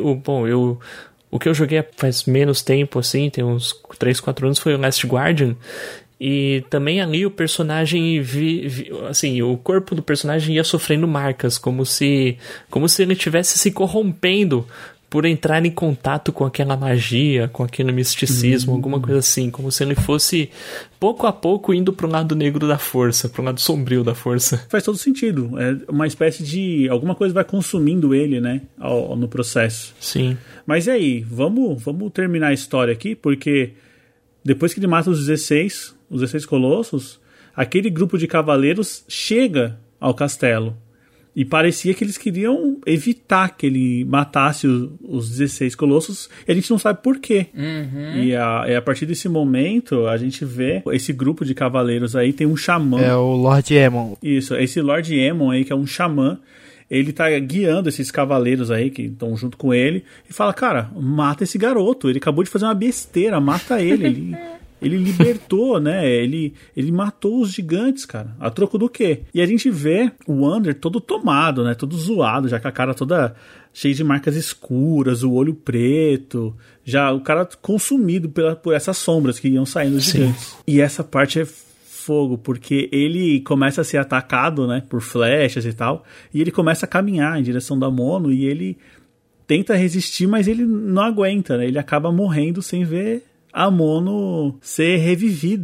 o que eu joguei faz menos tempo, assim, tem uns 3, 4 anos, foi o Last Guardian. E também ali o personagem, assim, o corpo do personagem ia sofrendo marcas, como se ele estivesse se corrompendo por entrar em contato com aquela magia, com aquele misticismo, alguma coisa assim, como se ele fosse pouco a pouco indo pro lado negro da força, pro lado sombrio da força. Faz todo sentido, é uma espécie de... alguma coisa vai consumindo ele, né, no processo. Sim. Mas e aí, vamos terminar a história aqui, porque depois que ele mata os 16 colossos, aquele grupo de cavaleiros chega ao castelo. E parecia que eles queriam evitar que ele matasse os 16 colossos. E a gente não sabe por quê. E a partir desse momento, a gente vê esse grupo de cavaleiros aí, tem um xamã. É o Lord Aemon. Isso, esse Lord Aemon aí, que é um xamã. Ele tá guiando esses cavaleiros aí, que estão junto com ele. E fala, cara, mata esse garoto. Ele acabou de fazer uma besteira, mata ele. Ele libertou, né? Ele matou os gigantes, cara. A troco do quê? E a gente vê o Wander todo tomado, né? Todo zoado, já com a cara toda cheia de marcas escuras, o olho preto. Já o cara consumido por essas sombras que iam saindo dos gigantes. E essa parte é fogo, porque ele começa a ser atacado, né? Por flechas e tal. E ele começa a caminhar em direção da Mono e ele tenta resistir, mas ele não aguenta, né? Ele acaba morrendo sem ver a Mono ser revivida.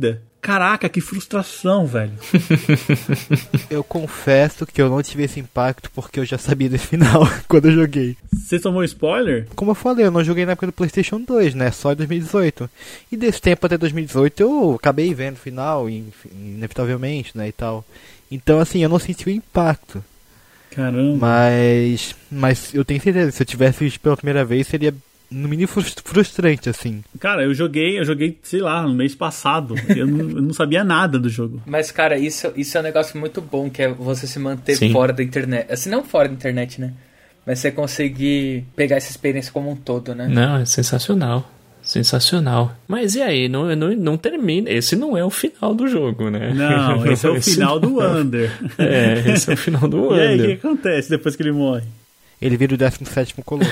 Caraca, que frustração, velho. Eu confesso que eu não tive esse impacto porque eu já sabia desse final quando eu joguei. Você tomou spoiler? Como eu falei, eu não joguei na época do PlayStation 2, né? Só em 2018. E desse tempo até 2018 eu acabei vendo o final, inevitavelmente, né? E tal. Então, assim, eu não senti o impacto. Caramba. Mas eu tenho certeza, se eu tivesse visto pela primeira vez, seria no mínimo frustrante, assim. Cara, eu joguei, sei lá, no mês passado. Eu não sabia nada do jogo. Mas, cara, isso é um negócio muito bom, que é você se manter Sim. fora da internet. Assim, não fora da internet, né? Mas você conseguir pegar essa experiência como um todo, né? Não, é sensacional. Sensacional. Mas e aí? Não termina. Esse não é o final do jogo, né? Não, esse é o final do Wander. Esse é o final do E aí, Wander. o que acontece depois que ele morre? Ele vira o 17º Colosso.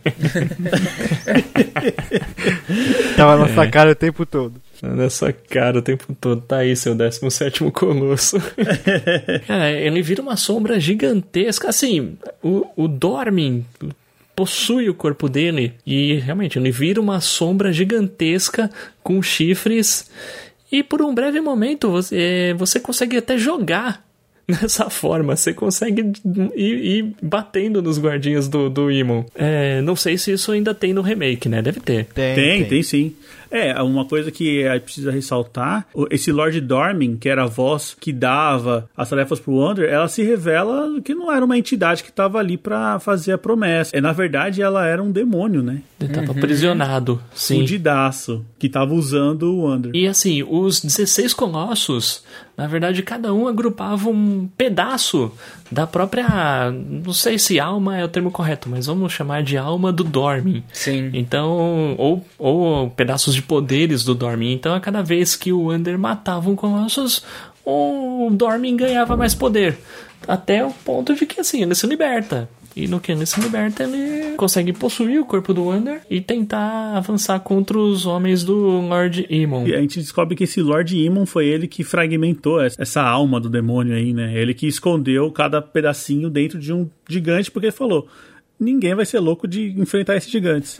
Tava na sua cara o tempo todo. Nessa cara o tempo todo. Tá aí, seu 17º Colosso. Cara, ele vira uma sombra gigantesca. Assim, o Dormin possui o corpo dele e realmente ele vira uma sombra gigantesca com chifres e por um breve momento você consegue até jogar nessa forma, você consegue ir batendo nos guardinhas do Imon. Não sei se isso ainda tem no remake, né? Deve ter. Tem sim. Uma coisa que precisa ressaltar, esse Lord Dormin, que era a voz que dava as tarefas pro Wander, ela se revela que não era uma entidade que estava ali pra fazer a promessa. Na verdade, ela era um demônio, né? Ele tava aprisionado, sim. Fudidaço, que tava usando o Wander. E assim, os 16 colossos, na verdade, cada um agrupava um pedaço da própria, não sei se alma é o termo correto, mas vamos chamar de alma do Dormin. Sim. Então, ou pedaços de poderes do Dormin. Então, a cada vez que o Wander matava um colossus, o Dormin ganhava mais poder. Até o ponto de que, assim, ele se liberta. E no que ele se liberta, ele consegue possuir o corpo do Wander e tentar avançar contra os homens do Lord Imon. E a gente descobre que esse Lord Imon foi ele que fragmentou essa alma do demônio aí, né? Ele que escondeu cada pedacinho dentro de um gigante, porque ele falou: ninguém vai ser louco de enfrentar esses gigantes.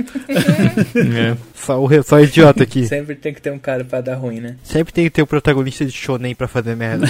Só idiota aqui. Sempre tem que ter um cara pra dar ruim, né? Sempre tem que ter o protagonista de shonen pra fazer merda.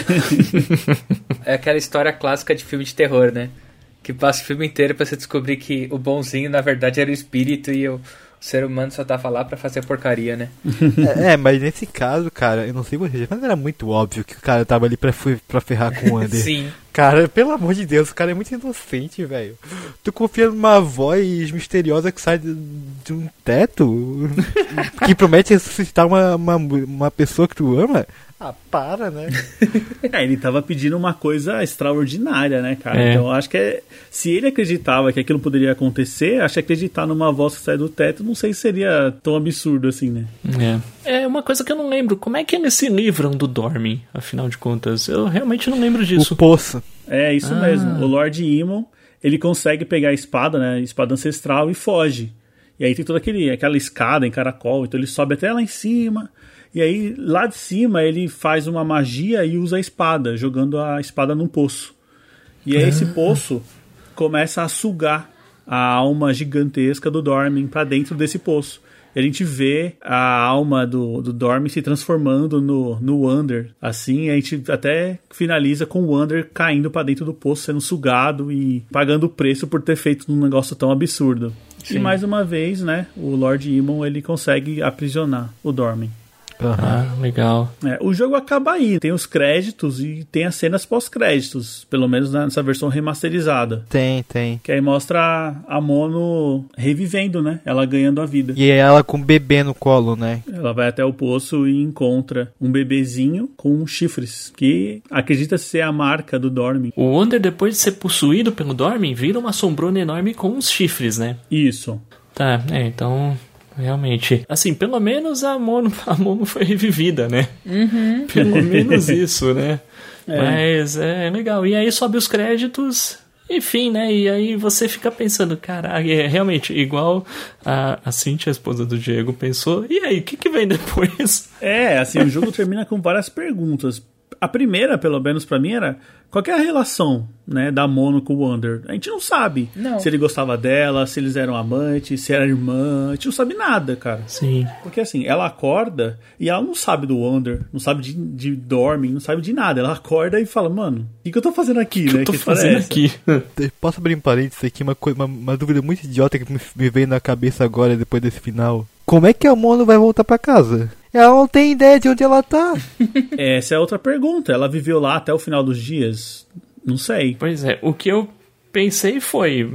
É aquela história clássica de filme de terror, né? Que passa o filme inteiro pra você descobrir que o bonzinho, na verdade, era o espírito e o ser humano só tava lá pra fazer porcaria, né? Mas nesse caso, cara, eu não sei vocês, mas era muito óbvio que o cara tava ali pra ferrar com o Wander. Sim. Cara, pelo amor de Deus, o cara é muito inocente, velho. Tu confia numa voz misteriosa que sai de um teto que promete ressuscitar uma pessoa que tu ama? Ah, para, né? Ele tava pedindo uma coisa extraordinária, né, cara? Então, acho que se ele acreditava que aquilo poderia acontecer, acho que acreditar numa voz que sai do teto, não sei se seria tão absurdo assim, né? É uma coisa que eu não lembro. Como é que eles se livram do Dormin, afinal de contas? Eu realmente não lembro disso. O poço. É, isso mesmo. O Lord Imon, ele consegue pegar a espada, né? Espada ancestral e foge. E aí tem toda aquela escada em caracol, então ele sobe até lá em cima. E aí, lá de cima, ele faz uma magia e usa a espada, jogando a espada num poço. E aí esse poço começa a sugar a alma gigantesca do Dormin pra dentro desse poço. E a gente vê a alma do Dormin se transformando no Wander. Assim, a gente até finaliza com o Wander caindo pra dentro do poço, sendo sugado e pagando o preço por ter feito um negócio tão absurdo. Sim. E mais uma vez, né, o Lord Imon, ele consegue aprisionar o Dormin. Legal. O jogo acaba aí, tem os créditos e tem as cenas pós-créditos, pelo menos nessa versão remasterizada. Tem. Que aí mostra a Mono revivendo, né? Ela ganhando a vida. E ela com o bebê no colo, né? Ela vai até o poço e encontra um bebezinho com chifres, que acredita ser a marca do Dormin. O Wander, depois de ser possuído pelo Dormin, vira uma sombrona enorme com uns chifres, né? Isso. Tá, então... Realmente. Assim, pelo menos a Mono foi revivida, né? Uhum. Pelo menos isso, né? Mas é legal. E aí sobe os créditos, enfim, né? E aí você fica pensando, caralho, realmente, igual a Cíntia, a esposa do Diego, pensou. E aí, o que vem depois? Assim, o jogo termina com várias perguntas. a primeira, pelo menos pra mim, era qual que é a relação, né, da Mono com o Wander. A gente não sabe se ele gostava dela, se eles eram amantes, se era irmã. A gente não sabe nada, cara. Sim. Porque assim, ela acorda e ela não sabe do Wander, não sabe de Dormin, não sabe de nada. Ela acorda e fala, mano, o que eu tô fazendo aqui, né? O que eu tô fazendo aqui? Posso abrir um parênteses aqui, uma dúvida muito idiota que me veio na cabeça agora, depois desse final. Como é que a Mono vai voltar pra casa? Ela não tem ideia de onde ela tá. Essa é outra pergunta. Ela viveu lá até o final dos dias? Não sei. Pois é, o que eu pensei foi,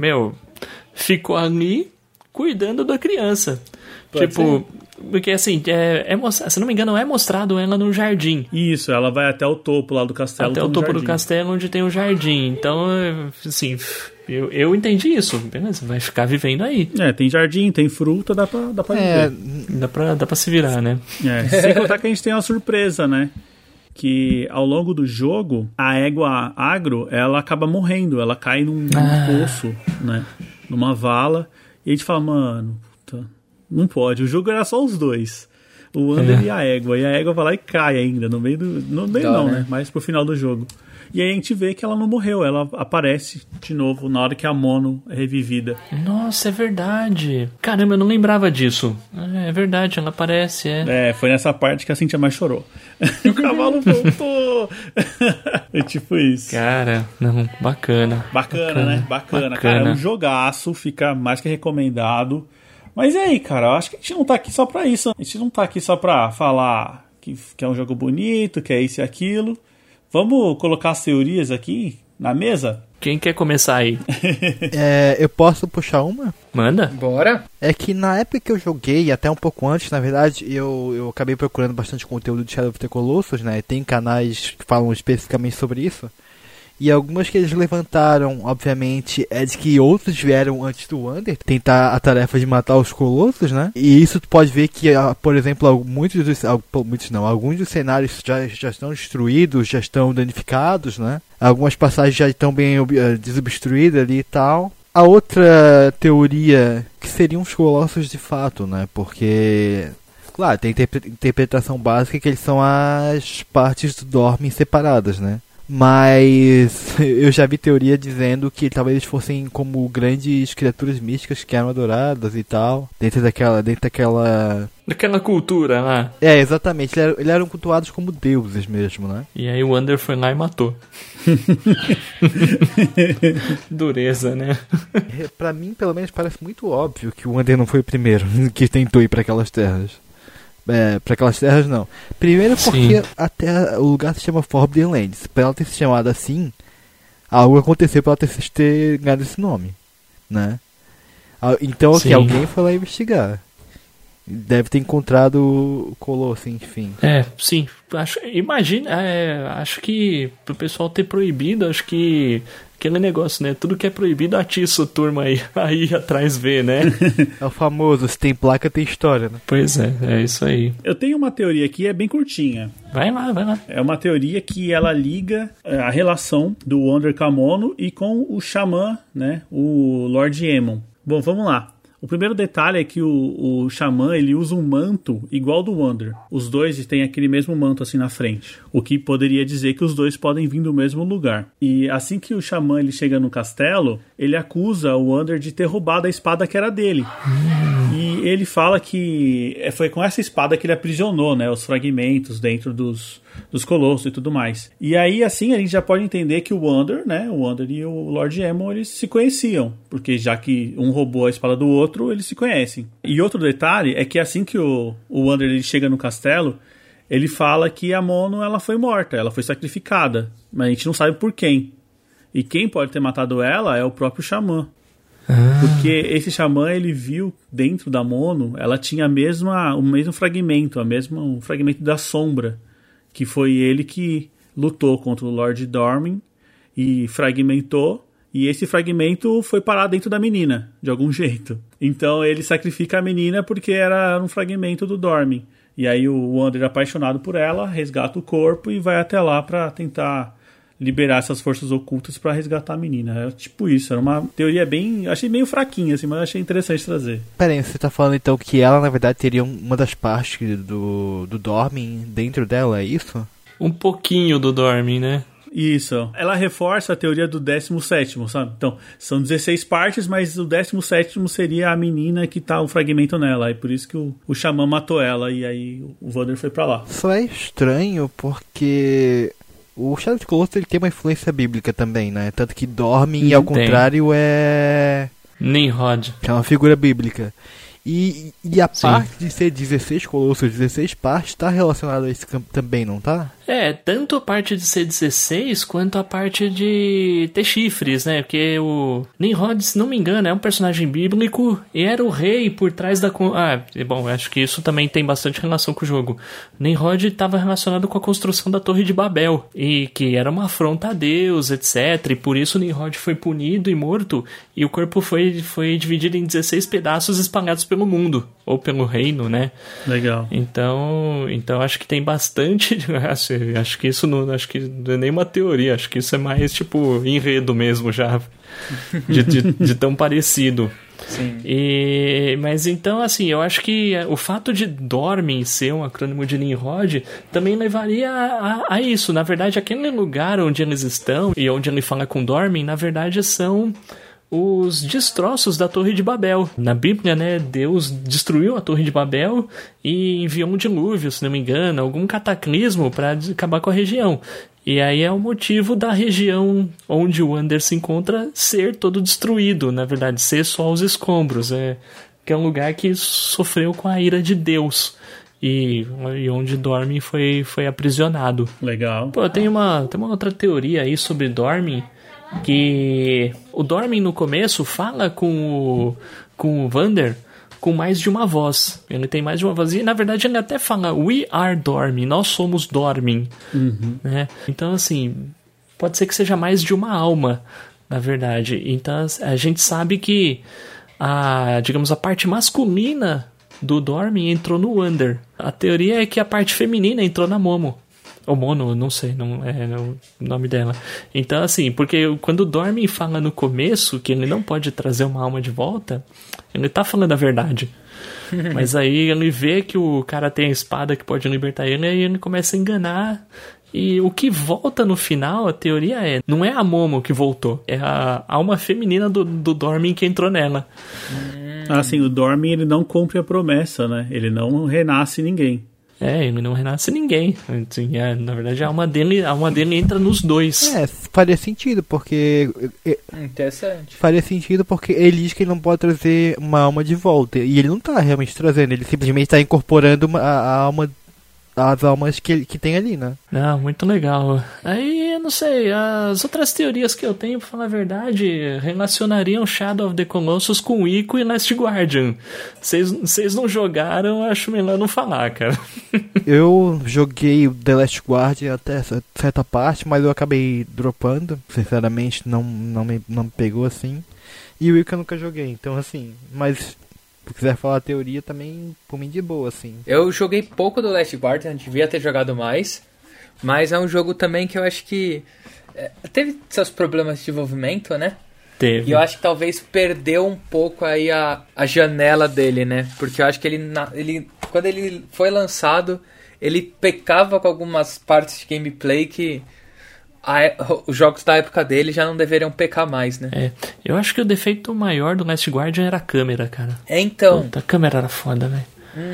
ficou ali cuidando da criança. Pode ser. Porque assim, se não me engano, é mostrado ela no jardim. Isso, ela vai até o topo lá do castelo. Até o topo do castelo onde tem o jardim. Então, assim, eu entendi isso. Beleza, vai ficar vivendo aí. Tem jardim, tem fruta, dá pra viver. Dá pra se virar, né? Sem contar que a gente tem uma surpresa, né? Que ao longo do jogo, a égua agro, ela acaba morrendo. Ela cai num poço, né? Numa vala. E a gente fala, mano, puta, não pode. O jogo era só os dois. O Wander e a égua. E a égua vai lá e cai ainda. No meio não, né? Mas pro final do jogo. E aí a gente vê que ela não morreu. Ela aparece de novo na hora que a Mono é revivida. Nossa, é verdade. Caramba, eu não lembrava disso. É verdade, ela aparece, foi nessa parte que a Cintia mais chorou. O cavalo voltou! É tipo isso. Cara, não, bacana. Bacana, né? Bacana. Cara, é um jogaço. Fica mais que recomendado. Mas e aí, cara? Eu acho que a gente não tá aqui só pra isso. A gente não tá aqui só pra falar que é um jogo bonito, que é isso e aquilo. Vamos colocar as teorias aqui na mesa? Quem quer começar aí? Eu posso puxar uma? Manda. Bora. É que na época que eu joguei, até um pouco antes, na verdade, eu acabei procurando bastante conteúdo de Shadow of the Colossus, né? Tem canais que falam especificamente sobre isso. E algumas que eles levantaram, obviamente, é de que outros vieram antes do Wander tentar a tarefa de matar os Colossos, né? E isso tu pode ver que, por exemplo, alguns dos cenários já estão destruídos, já estão danificados, né? Algumas passagens já estão bem desobstruídas ali e tal. A outra teoria que seriam os Colossos de fato, né? Porque, claro, tem interpretação básica que eles são as partes do Dormin separadas, né? Mas eu já vi teoria dizendo que talvez eles fossem como grandes criaturas místicas que eram adoradas e tal, dentro daquela cultura lá. Exatamente, eles eram cultuados como deuses mesmo, né? E aí o Wander foi lá e matou. Dureza, né? Pra mim, pelo menos, parece muito óbvio que o Wander não foi o primeiro que tentou ir pra aquelas terras. Pra aquelas terras não. Primeiro porque até o lugar se chama Forbidden Lands. Pra ela ter se chamado assim, algo aconteceu pra ela ter ganhado esse nome, né? Então que alguém foi lá investigar. Deve ter encontrado o Colosso, enfim. Sim. Acho que pro pessoal ter proibido, acho que aquele negócio, né? Tudo que é proibido atiça a turma aí atrás ver, né? É o famoso, se tem placa, tem história, né? Pois é isso aí. Eu tenho uma teoria aqui, é bem curtinha. Vai lá. É uma teoria que ela liga a relação do Wander com a Mono e com o xamã, né? O Lord Aemon. Bom, vamos lá. O primeiro detalhe é que o xamã, ele usa um manto igual do Wander. Os dois têm aquele mesmo manto assim na frente. O que poderia dizer que os dois podem vir do mesmo lugar. E assim que o xamã ele chega no castelo, ele acusa o Wander de ter roubado a espada que era dele. E ele fala que foi com essa espada que ele aprisionou, né, os fragmentos dentro dos colossos e tudo mais. E aí, assim, a gente já pode entender que o Wander, né, o Wander e o Lord Aemon, eles se conheciam, porque já que um roubou a espada do outro, eles se conhecem. E outro detalhe é que assim que o Wander ele chega no castelo, ele fala que a Mono ela foi morta, ela foi sacrificada, mas a gente não sabe por quem. E quem pode ter matado ela é o próprio xamã. Porque esse xamã, ele viu dentro da Mono, ela tinha o mesmo fragmento, um fragmento da sombra, que foi ele que lutou contra o Lord Dormin e fragmentou, e esse fragmento foi parar dentro da menina, de algum jeito. Então ele sacrifica a menina porque era um fragmento do Dormin. E aí o Wander, apaixonado por ela, resgata o corpo e vai até lá pra tentar liberar essas forças ocultas pra resgatar a menina. É tipo isso, era uma teoria bem... achei meio fraquinha, assim, mas achei interessante trazer. Pera aí, você tá falando então que ela, na verdade, teria uma das partes do Dormin dentro dela, é isso? um pouquinho do Dormin, né? Isso. Ela reforça a teoria do 17º, sabe? Então, são 16 partes, mas o 17º seria a menina que tá o fragmento nela. E por isso que o Xamã matou ela. E aí o Vander foi pra lá. Só é estranho porque o Shadow of the Colossus ele tem uma influência bíblica também, né? Tanto que Dormin, ao contrário, é... Nimrod. É uma figura bíblica. E a parte de ser 16 colossos, 16 partes, tá relacionada a esse campo também, não tá? Tanto a parte de ser 16, quanto a parte de ter chifres, né? Porque o Nimrod, se não me engano, é um personagem bíblico e era o rei por trás da... bom, acho que isso também tem bastante relação com o jogo. Nimrod estava relacionado com a construção da Torre de Babel, e que era uma afronta a Deus, etc. E por isso Nimrod foi punido e morto, e o corpo foi dividido em 16 pedaços espalhados pelo mundo, ou pelo reino, né? Legal. Então acho que tem bastante... Acho que isso não é nem uma teoria, acho que isso é mais tipo enredo mesmo já, de tão parecido. Sim. Mas então, assim, eu acho que o fato de Dormin ser um acrônimo de Nimrod também levaria a isso. Na verdade, aquele lugar onde eles estão e onde ele fala com Dormin, na verdade são os destroços da Torre de Babel. Na Bíblia, né, Deus destruiu a Torre de Babel e enviou um dilúvio, se não me engano, algum cataclismo para acabar com a região. E aí é o motivo da região onde o Wander se encontra ser todo destruído, na verdade, ser só os escombros. Que é um lugar que sofreu com a ira de Deus. E onde Dormin foi aprisionado. Legal. Pô, tem uma outra teoria aí sobre Dormin, que o Dormin no começo fala com o Vander com mais de uma voz. Ele tem mais de uma voz. E na verdade ele até fala We are Dormin, nós somos Dormin. Né? Então assim, pode ser que seja mais de uma alma, na verdade. Então a gente sabe que a parte masculina do Dormin entrou no Wander. A teoria é que a parte feminina entrou na Momo. Ou Mono, não sei, não é o nome dela. Então, assim, porque quando o Dormin fala no começo que ele não pode trazer uma alma de volta, ele tá falando a verdade. Mas aí ele vê que o cara tem a espada que pode libertar ele, e aí ele começa a enganar. E o que volta no final, a teoria não é a Momo que voltou, é a alma feminina do Dormin que entrou nela. Assim, o Dormin ele não cumpre a promessa, né? Ele não renasce ninguém. Ele não renasce ninguém. Assim, na verdade, a alma dele entra nos dois. Faria sentido, porque... Interessante. Faria sentido porque ele diz que ele não pode trazer uma alma de volta. E ele não tá realmente trazendo, ele simplesmente tá incorporando a alma... as almas que tem ali, né? Não, muito legal. Aí, eu não sei, as outras teorias que eu tenho, pra falar a verdade, relacionariam Shadow of the Colossus com Ico e Last Guardian. Vocês não jogaram, acho melhor não falar, cara. Eu joguei The Last Guardian até certa parte, mas eu acabei dropando. Sinceramente, não me pegou assim. E o Ico eu nunca joguei, então assim, mas... Se quiser falar a teoria também, por mim de boa, assim. Eu joguei pouco do Last Guardian, devia ter jogado mais. Mas é um jogo também que eu acho que... teve seus problemas de desenvolvimento, né? Teve. E eu acho que talvez perdeu um pouco aí a janela dele, né? Porque eu acho que ele quando ele foi lançado, ele pecava com algumas partes de gameplay que... os jogos da época dele já não deveriam pecar mais, né? Eu acho que o defeito maior do Last Guardian era a câmera, cara. Então. Puta, a câmera era foda, velho.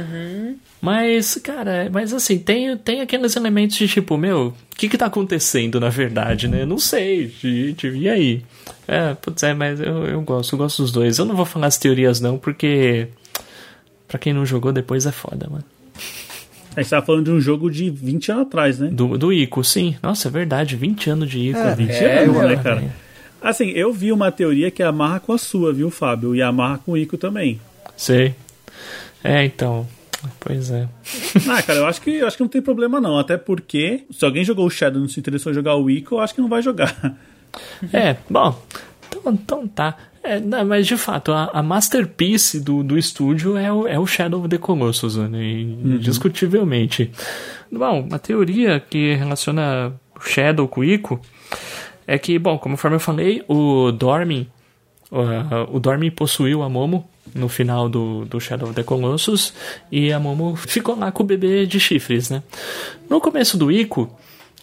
Mas, cara, assim, tem aqueles elementos de tipo, o que tá acontecendo na verdade, né? Não sei, gente, e aí? Mas eu gosto dos dois. Eu não vou falar as teorias não, porque pra quem não jogou depois é foda, mano. A gente tava falando de um jogo de 20 anos atrás, né? Do Ico, sim. Nossa, é verdade, 20 anos de Ico. 20 anos, né, cara? Assim, eu vi uma teoria que amarra com a sua, viu, Fábio? E amarra com o Ico também. Sei. Então... Pois é. Cara, eu acho que não tem problema não. Até porque, se alguém jogou o Shadow e não se interessou em jogar o Ico, eu acho que não vai jogar. Bom. Então tá. Não, mas de fato, a masterpiece do estúdio é o Shadow of the Colossus, né? Indiscutivelmente. Bom, a teoria que relaciona o Shadow com o Ico é que, bom, conforme eu falei, o Dormin possuiu a Momo no final do Shadow of the Colossus, e a Momo ficou lá com o bebê de chifres, né? No começo do Ico,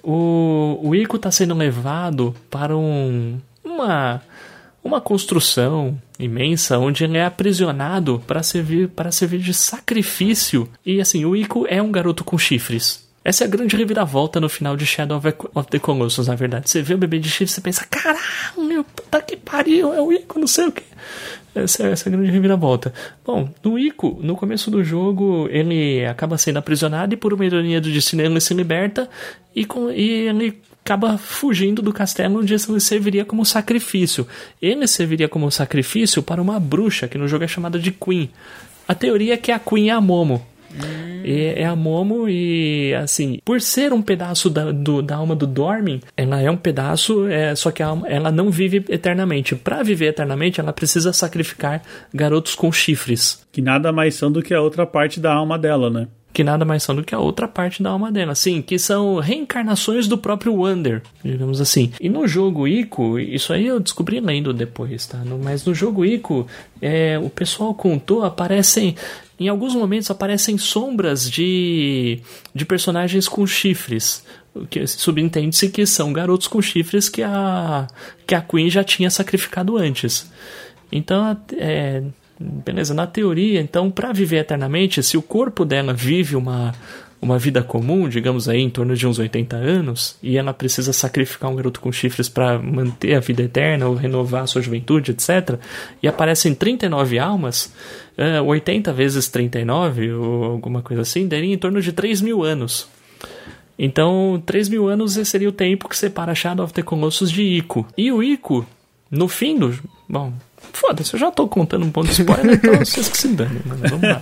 o Ico tá sendo levado para uma construção imensa onde ele é aprisionado para servir de sacrifício. E assim, o Ico é um garoto com chifres. Essa é a grande reviravolta no final de Shadow of the Colossus, na verdade. Você vê o bebê de chifres, você pensa, caralho, meu, puta que pariu, é o Ico, não sei o que. Essa é a grande reviravolta. Bom, no Ico, no começo do jogo, ele acaba sendo aprisionado e por uma ironia do destino ele se liberta e ele acaba fugindo do castelo onde ele serviria como sacrifício. Ele serviria como sacrifício para uma bruxa, que no jogo é chamada de Queen. A teoria é que a Queen é a Momo. É a Momo e, assim, por ser um pedaço da alma do Dormin, ela é um pedaço, só que ela não vive eternamente. Para viver eternamente, ela precisa sacrificar garotos com chifres. Que nada mais são do que a outra parte da alma dela, né? Que nada mais são do que a outra parte da alma dela. Sim, que são reencarnações do próprio Wander, digamos assim. E no jogo Ico, isso aí eu descobri lendo depois, tá? Mas no jogo Ico, o pessoal contou, em alguns momentos aparecem sombras de personagens com chifres. Que subentende-se que são garotos com chifres que a Queen já tinha sacrificado antes. Então, beleza, na teoria, então, para viver eternamente, se o corpo dela vive uma vida comum, digamos aí, em torno de uns 80 anos, e ela precisa sacrificar um garoto com chifres para manter a vida eterna ou renovar a sua juventude, etc., e aparecem 39 almas, 80 vezes 39, ou alguma coisa assim, daria em torno de 3.000 anos. Então, 3.000 anos seria o tempo que separa Shadow of the Colossus de Ico. E o Ico, no fim do... Bom, foda-se, eu já tô contando um ponto de spoiler, então vocês que se danem, mano, vamos lá.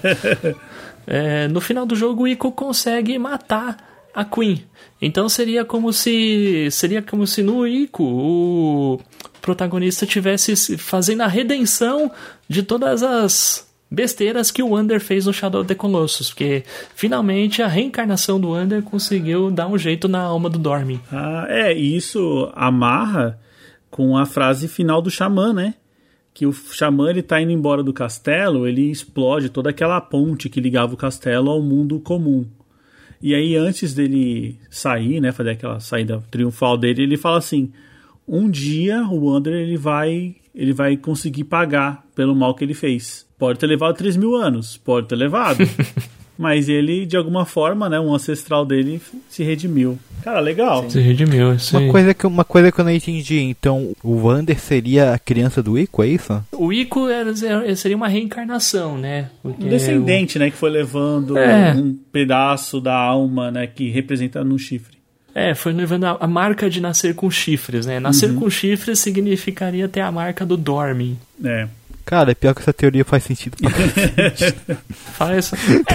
No final do jogo, o Ico consegue matar a Queen. Então seria como se no Ico o protagonista estivesse fazendo a redenção de todas as besteiras que o Wander fez no Shadow of the Colossus, porque finalmente a reencarnação do Wander conseguiu dar um jeito na alma do Dormin. E isso amarra com a frase final do Xamã, né? Que o Xamã, ele tá indo embora do castelo, ele explode toda aquela ponte que ligava o castelo ao mundo comum. E aí, antes dele sair, né, fazer aquela saída triunfal dele, ele fala assim, um dia o Wander, ele vai conseguir pagar pelo mal que ele fez. Pode ter levado 3.000 anos, pode ter levado. Mas ele, de alguma forma, né, um ancestral dele se redimiu. Cara, legal. Sim. Se redimiu, sim. Uma coisa que eu não entendi, então, o Wander seria a criança do Ico, é isso? O Ico seria uma reencarnação, né? Um descendente, né, que foi levando um pedaço da alma, né, que representa no chifre. Foi levando a marca de nascer com chifres, né? Nascer com chifres significaria ter a marca do Dormin. Cara, é pior que essa teoria faz sentido. Faz.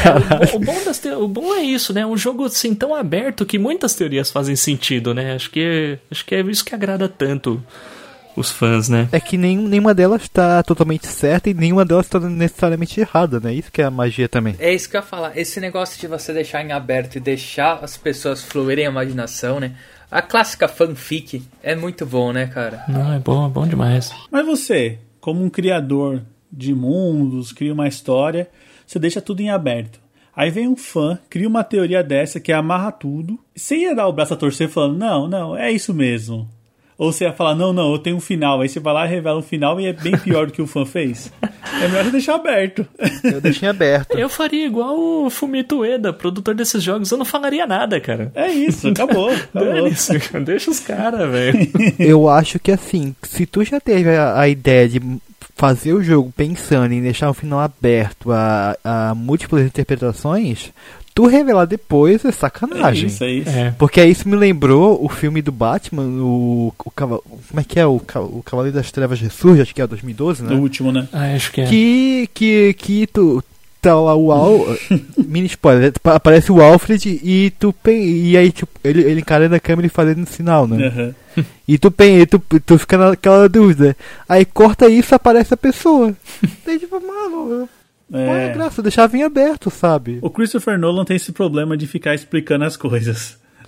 O bom é isso, né? Um jogo assim tão aberto que muitas teorias fazem sentido, né? Acho que é isso que agrada tanto os fãs, né? É que nenhuma delas está totalmente certa e nenhuma delas está necessariamente errada, né? Isso que é a magia também. É isso que eu ia falar. Esse negócio de você deixar em aberto e deixar as pessoas fluírem a imaginação, né? A clássica fanfic é muito bom, né, cara? Não, é bom demais. Mas você, como um criador de mundos, cria uma história, você deixa tudo em aberto. Aí vem um fã, cria uma teoria dessa que amarra tudo. Você ia dar o braço a torcer falando, não, é isso mesmo. Ou você ia falar, não, eu tenho um final. Aí você vai lá e revela um final e é bem pior do que o fã fez. É melhor você deixar aberto. Eu deixei aberto. Eu faria igual o Fumito Ueda, produtor desses jogos. Eu não falaria nada, cara. É isso, acabou. Deixa os caras, velho. Eu acho que assim, se tu já teve a ideia de fazer o jogo pensando em deixar o final aberto a múltiplas interpretações, tu revelar depois é sacanagem. É isso. Porque aí isso me lembrou o filme do Batman, como é que é? O Cavaleiro das Trevas Ressurge, acho que é 2012, né? O último, né? Acho que é. Que tu tá lá mini spoiler, aparece o Alfred e aí tipo, ele encarando a câmera e fazendo sinal, né? Uhum. E tu fica naquela dúvida. Aí corta isso, aparece a pessoa. Daí tipo, mano... Olha a graça, deixava em aberto, sabe? O Christopher Nolan tem esse problema de ficar explicando as coisas.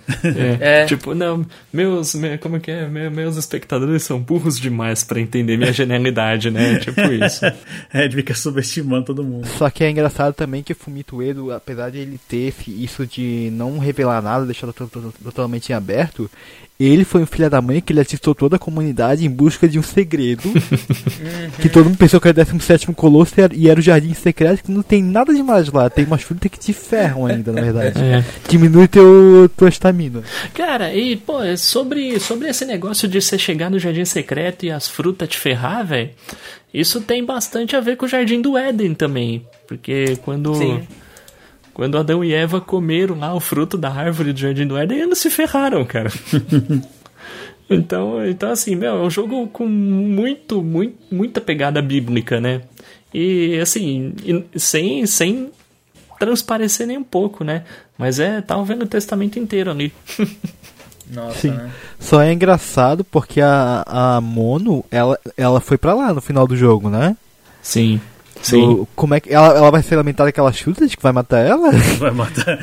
Tipo, não, como que é? Meus espectadores são burros demais pra entender minha genialidade, né? Tipo isso. Ele fica subestimando todo mundo. Só que é engraçado também que o Fumito Ueda, apesar de ele ter isso de não revelar nada, deixar totalmente em aberto, ele foi um filho da mãe que ele assistiu toda a comunidade em busca de um segredo. Que todo mundo pensou que era o 17º Colosso e era o Jardim Secreto, que não tem nada demais lá. Tem umas frutas que te ferram ainda, na verdade. Diminui tua estamina. Cara, e pô, sobre esse negócio de você chegar no Jardim Secreto e as frutas te ferrar, velho, isso tem bastante a ver com o Jardim do Éden também. Porque quando Adão e Eva comeram lá o fruto da árvore do Jardim do Éden, eles se ferraram, cara. Então assim, é um jogo com muita pegada bíblica, né? E assim, sem transparecer nem um pouco, né? Mas tava vendo o testamento inteiro ali. Nossa, sim. Né? Só é engraçado porque a Mono, ela foi pra lá no final do jogo, né? Sim. Como é que ela vai ser lamentada aquela chuta de que vai matar ela? Vai matar.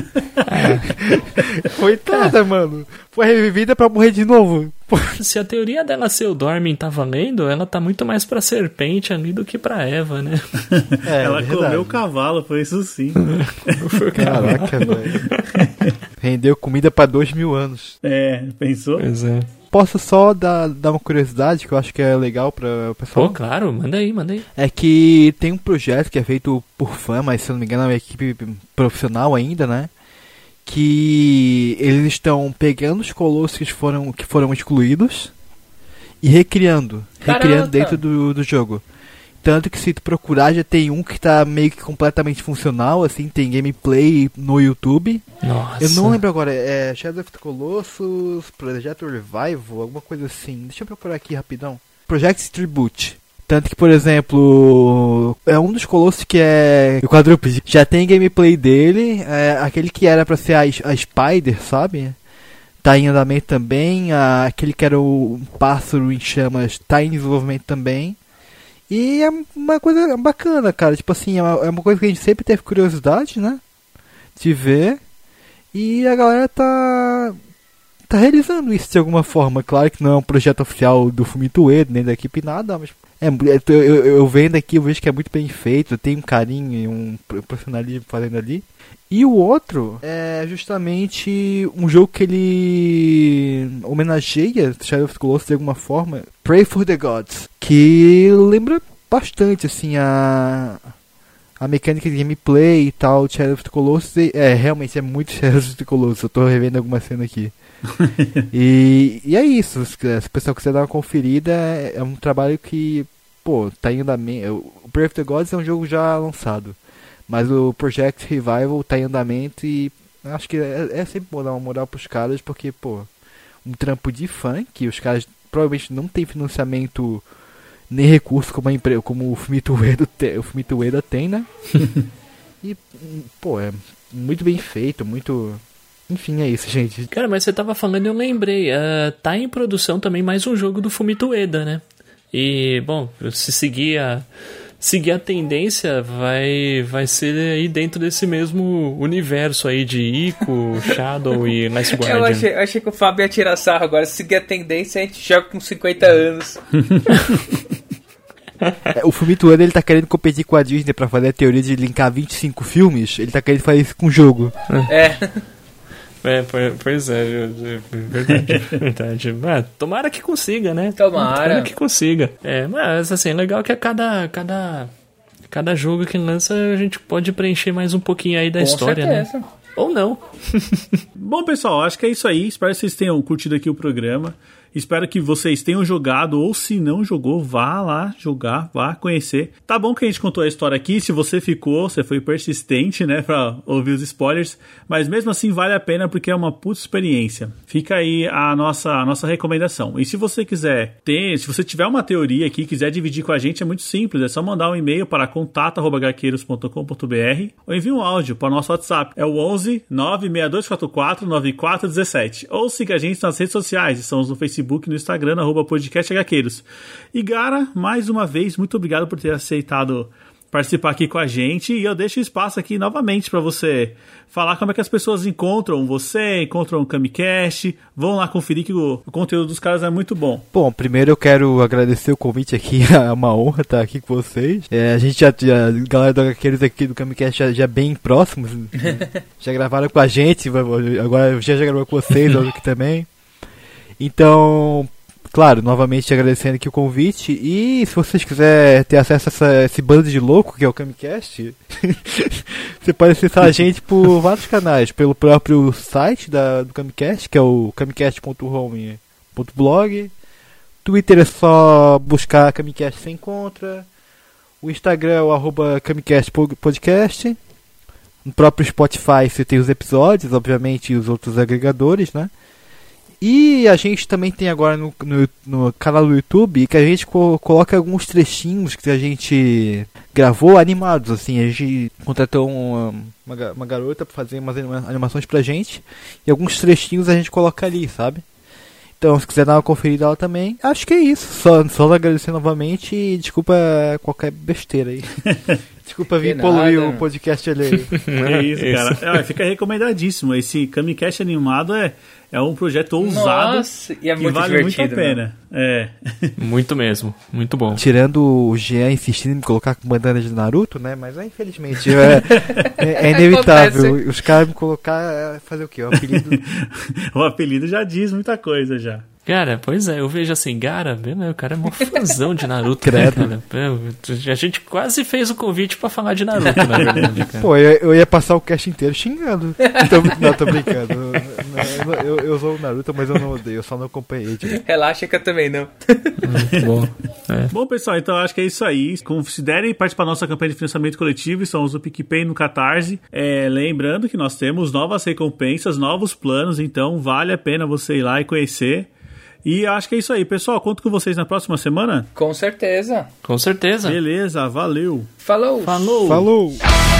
Coitada, mano. Foi revivida pra morrer de novo. Se a teoria dela ser o Dormin tá valendo, ela tá muito mais pra serpente ali do que pra Eva, né? Ela comeu o cavalo, foi isso sim. Caraca, velho. Rendeu comida pra 2.000 anos. Pensou? Pois é. Posso só dar uma curiosidade que eu acho que é legal pra o pessoal? Pô, claro, manda aí. É que tem um projeto que é feito por fã, mas se eu não me engano é uma equipe profissional ainda, né? Que eles estão pegando os colossos que foram excluídos e recriando dentro do jogo. Tanto que se tu procurar já tem um que tá meio que completamente funcional, assim, tem gameplay no YouTube. Nossa. Eu não lembro agora, é Shadow of the Colossus, Project Revival, alguma coisa assim. Deixa eu procurar aqui rapidão. Project Tribute. Tanto que, por exemplo, é um dos colossos que é o quadrúpede. Já tem gameplay dele, aquele que era pra ser a Spider, sabe? Tá em andamento também. Aquele que era o pássaro em chamas tá em desenvolvimento também. E é uma coisa bacana, cara. Tipo assim, é uma coisa que a gente sempre teve curiosidade, né? De ver. E a galera tá realizando isso de alguma forma. Claro que não é um projeto oficial do Fumito Ueda, nem da equipe nada, mas eu vendo aqui, eu vejo que é muito bem feito, tem um carinho e um profissionalismo fazendo ali. E o outro é justamente um jogo que ele homenageia Shadow of the Colossus de alguma forma, Pray for the Gods, que lembra bastante assim a mecânica de gameplay e tal de Shadow of the Colossus. Realmente é muito Shadow of the Colossus, eu tô revendo alguma cena aqui. e é isso, se o pessoal quiser dar uma conferida, é um trabalho que, pô, tá em andamento. O Pray for the Gods é um jogo já lançado, mas o Project Revival tá em andamento e acho que é sempre bom dar uma moral pros caras, porque, pô, um trampo de fã, que os caras provavelmente não tem financiamento nem recurso como o Fumito Ueda tem, né? E, pô, é muito bem feito, muito... Enfim, é isso, gente. Cara, mas você tava falando e eu lembrei, tá em produção também mais um jogo do Fumito Ueda, né? E, bom, se seguir a tendência, vai ser aí dentro desse mesmo universo aí de Ico, Shadow e Last Guardian. Eu achei que o Fábio ia tirar sarro agora. Se seguir a tendência, a gente joga com 50 anos. O Fumito Ueda, ele tá querendo competir com a Disney pra fazer a teoria de linkar 25 filmes. Ele tá querendo fazer isso com o jogo. Pois é, verdade. Tomara que consiga, né? Tomara que consiga. Mas assim, é legal que a cada jogo que lança a gente pode preencher mais um pouquinho aí da história, certeza, né? Ou não. Bom, pessoal, acho que é isso aí. Espero que vocês tenham curtido aqui o programa. Espero que vocês tenham jogado, ou se não jogou, vá lá jogar, vá conhecer. Tá bom que a gente contou a história aqui, se você foi persistente, né, pra ouvir os spoilers, mas mesmo assim vale a pena porque é uma puta experiência. Fica aí a nossa recomendação. E se você se você tiver uma teoria aqui, quiser dividir com a gente, é muito simples, é só mandar um e-mail para contato@gaqueiros.com.br ou envie um áudio para o nosso WhatsApp, é o 11 96244 9417, ou siga a gente nas redes sociais, estamos no Facebook, no Instagram, @podcastHqueiros. E Gara, mais uma vez, muito obrigado por ter aceitado participar aqui com a gente. E eu deixo o espaço aqui novamente para você falar como é que as pessoas encontram você, encontram o Camicast. Vão lá conferir que o conteúdo dos caras é muito bom. Bom, primeiro eu quero agradecer o convite aqui, é uma honra estar aqui com vocês. A gente a galera daqueles aqui do Camicast já bem próximos, já gravaram com a gente, agora já gravou com vocês, eu aqui também. Então, claro, novamente agradecendo aqui o convite. E se vocês quiserem ter acesso a esse bando de louco que é o Camicast, você pode acessar a gente por vários canais. Pelo próprio site do Camicast, que é o camicast.home.blog. Twitter é só buscar Camicast, você encontra. O Instagram é o @camicastpodcast. No próprio Spotify você tem os episódios, obviamente, e os outros agregadores, né? E a gente também tem agora no canal do YouTube que a gente coloca alguns trechinhos que a gente gravou animados, assim. A gente contratou uma garota para fazer umas animações pra gente. E alguns trechinhos a gente coloca ali, sabe? Então, se quiser dar uma conferida lá também, acho que é isso. Só agradecer novamente e desculpa qualquer besteira aí. Desculpa vir poluir o podcast ali. É isso, cara. Fica recomendadíssimo. Esse Camicast animado é um projeto ousado. Nossa, e é que muito vale muito a divertido, pena. né? Muito mesmo, muito bom. Tirando o Jean insistindo em me colocar com bandana de Naruto, né? Mas infelizmente é inevitável. Os caras me colocar, fazer o quê? O apelido... O apelido já diz muita coisa já. Cara, pois é, eu vejo assim, cara, o cara é mó fãzão de Naruto, né, cara? A gente quase fez o convite pra falar de Naruto, na verdade, cara. Pô, eu ia passar o cast inteiro xingando. Não, tô brincando. Eu sou o Naruto, mas eu não odeio, eu só não acompanhei. Tipo. Relaxa que eu também não. Bom, Bom, pessoal, então acho que é isso aí. Considerem participar da nossa campanha de financiamento coletivo, estamos no PicPay e no Catarse. Lembrando que nós temos novas recompensas, novos planos, então vale a pena você ir lá e conhecer. E acho que é isso aí, pessoal. Conto com vocês na próxima semana. Com certeza. com certeza. Beleza, valeu. Falou. Falou. Falou!